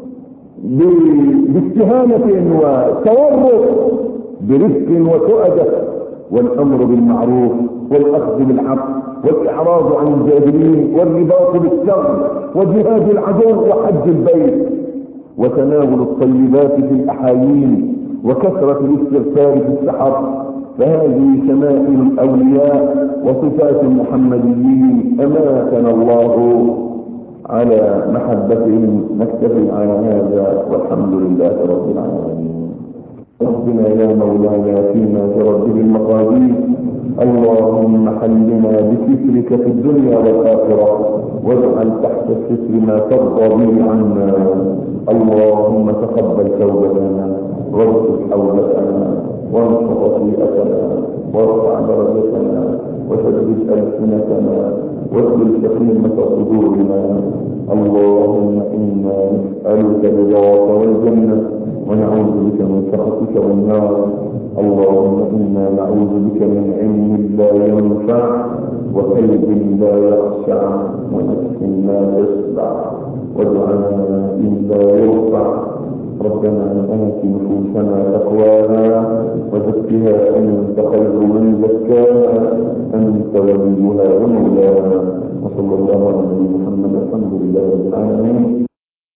باستهانة وتورط، برفق وتؤدى، والأمر بالمعروف والأخذ بالحق والإعراض عن الجاهلين والرباط بالشر وجهاد العدو وحج البيت وتناول الطيبات في الأحايين وكثرة الاستغفار في السحر. فهذه شمائل الأولياء وصفات المحمديين أماتنا الله على محبتهم. نكتفي على هذا والحمد لله رب العالمين. ربنا يا مولانا فيما ترد المقادير، اللهم حلنا بسترك في الدنيا والآخرة واجعل تحت الستر ما ترضى به عنا. اللهم تقبل توبتنا واغفر حوبتنا وانصر خطيئتنا وارفع درجتنا وثبت ألسنتنا واغفر سخيمة صدورنا. اللهم إنا نسألك رضاك والجنة ونعوذ بك من سخطك والنار. اللهم إنا نعوذ بك من علم لا ينفع وقلب لا يخشع ونفس لا تشبع ودعاء لا يرفع. ربنا آت نفوسنا تقواها وزكها أنت خير من زكاها أنت وليها ومولاها. وصلى الله على محمد الحمد لله رب العالمين.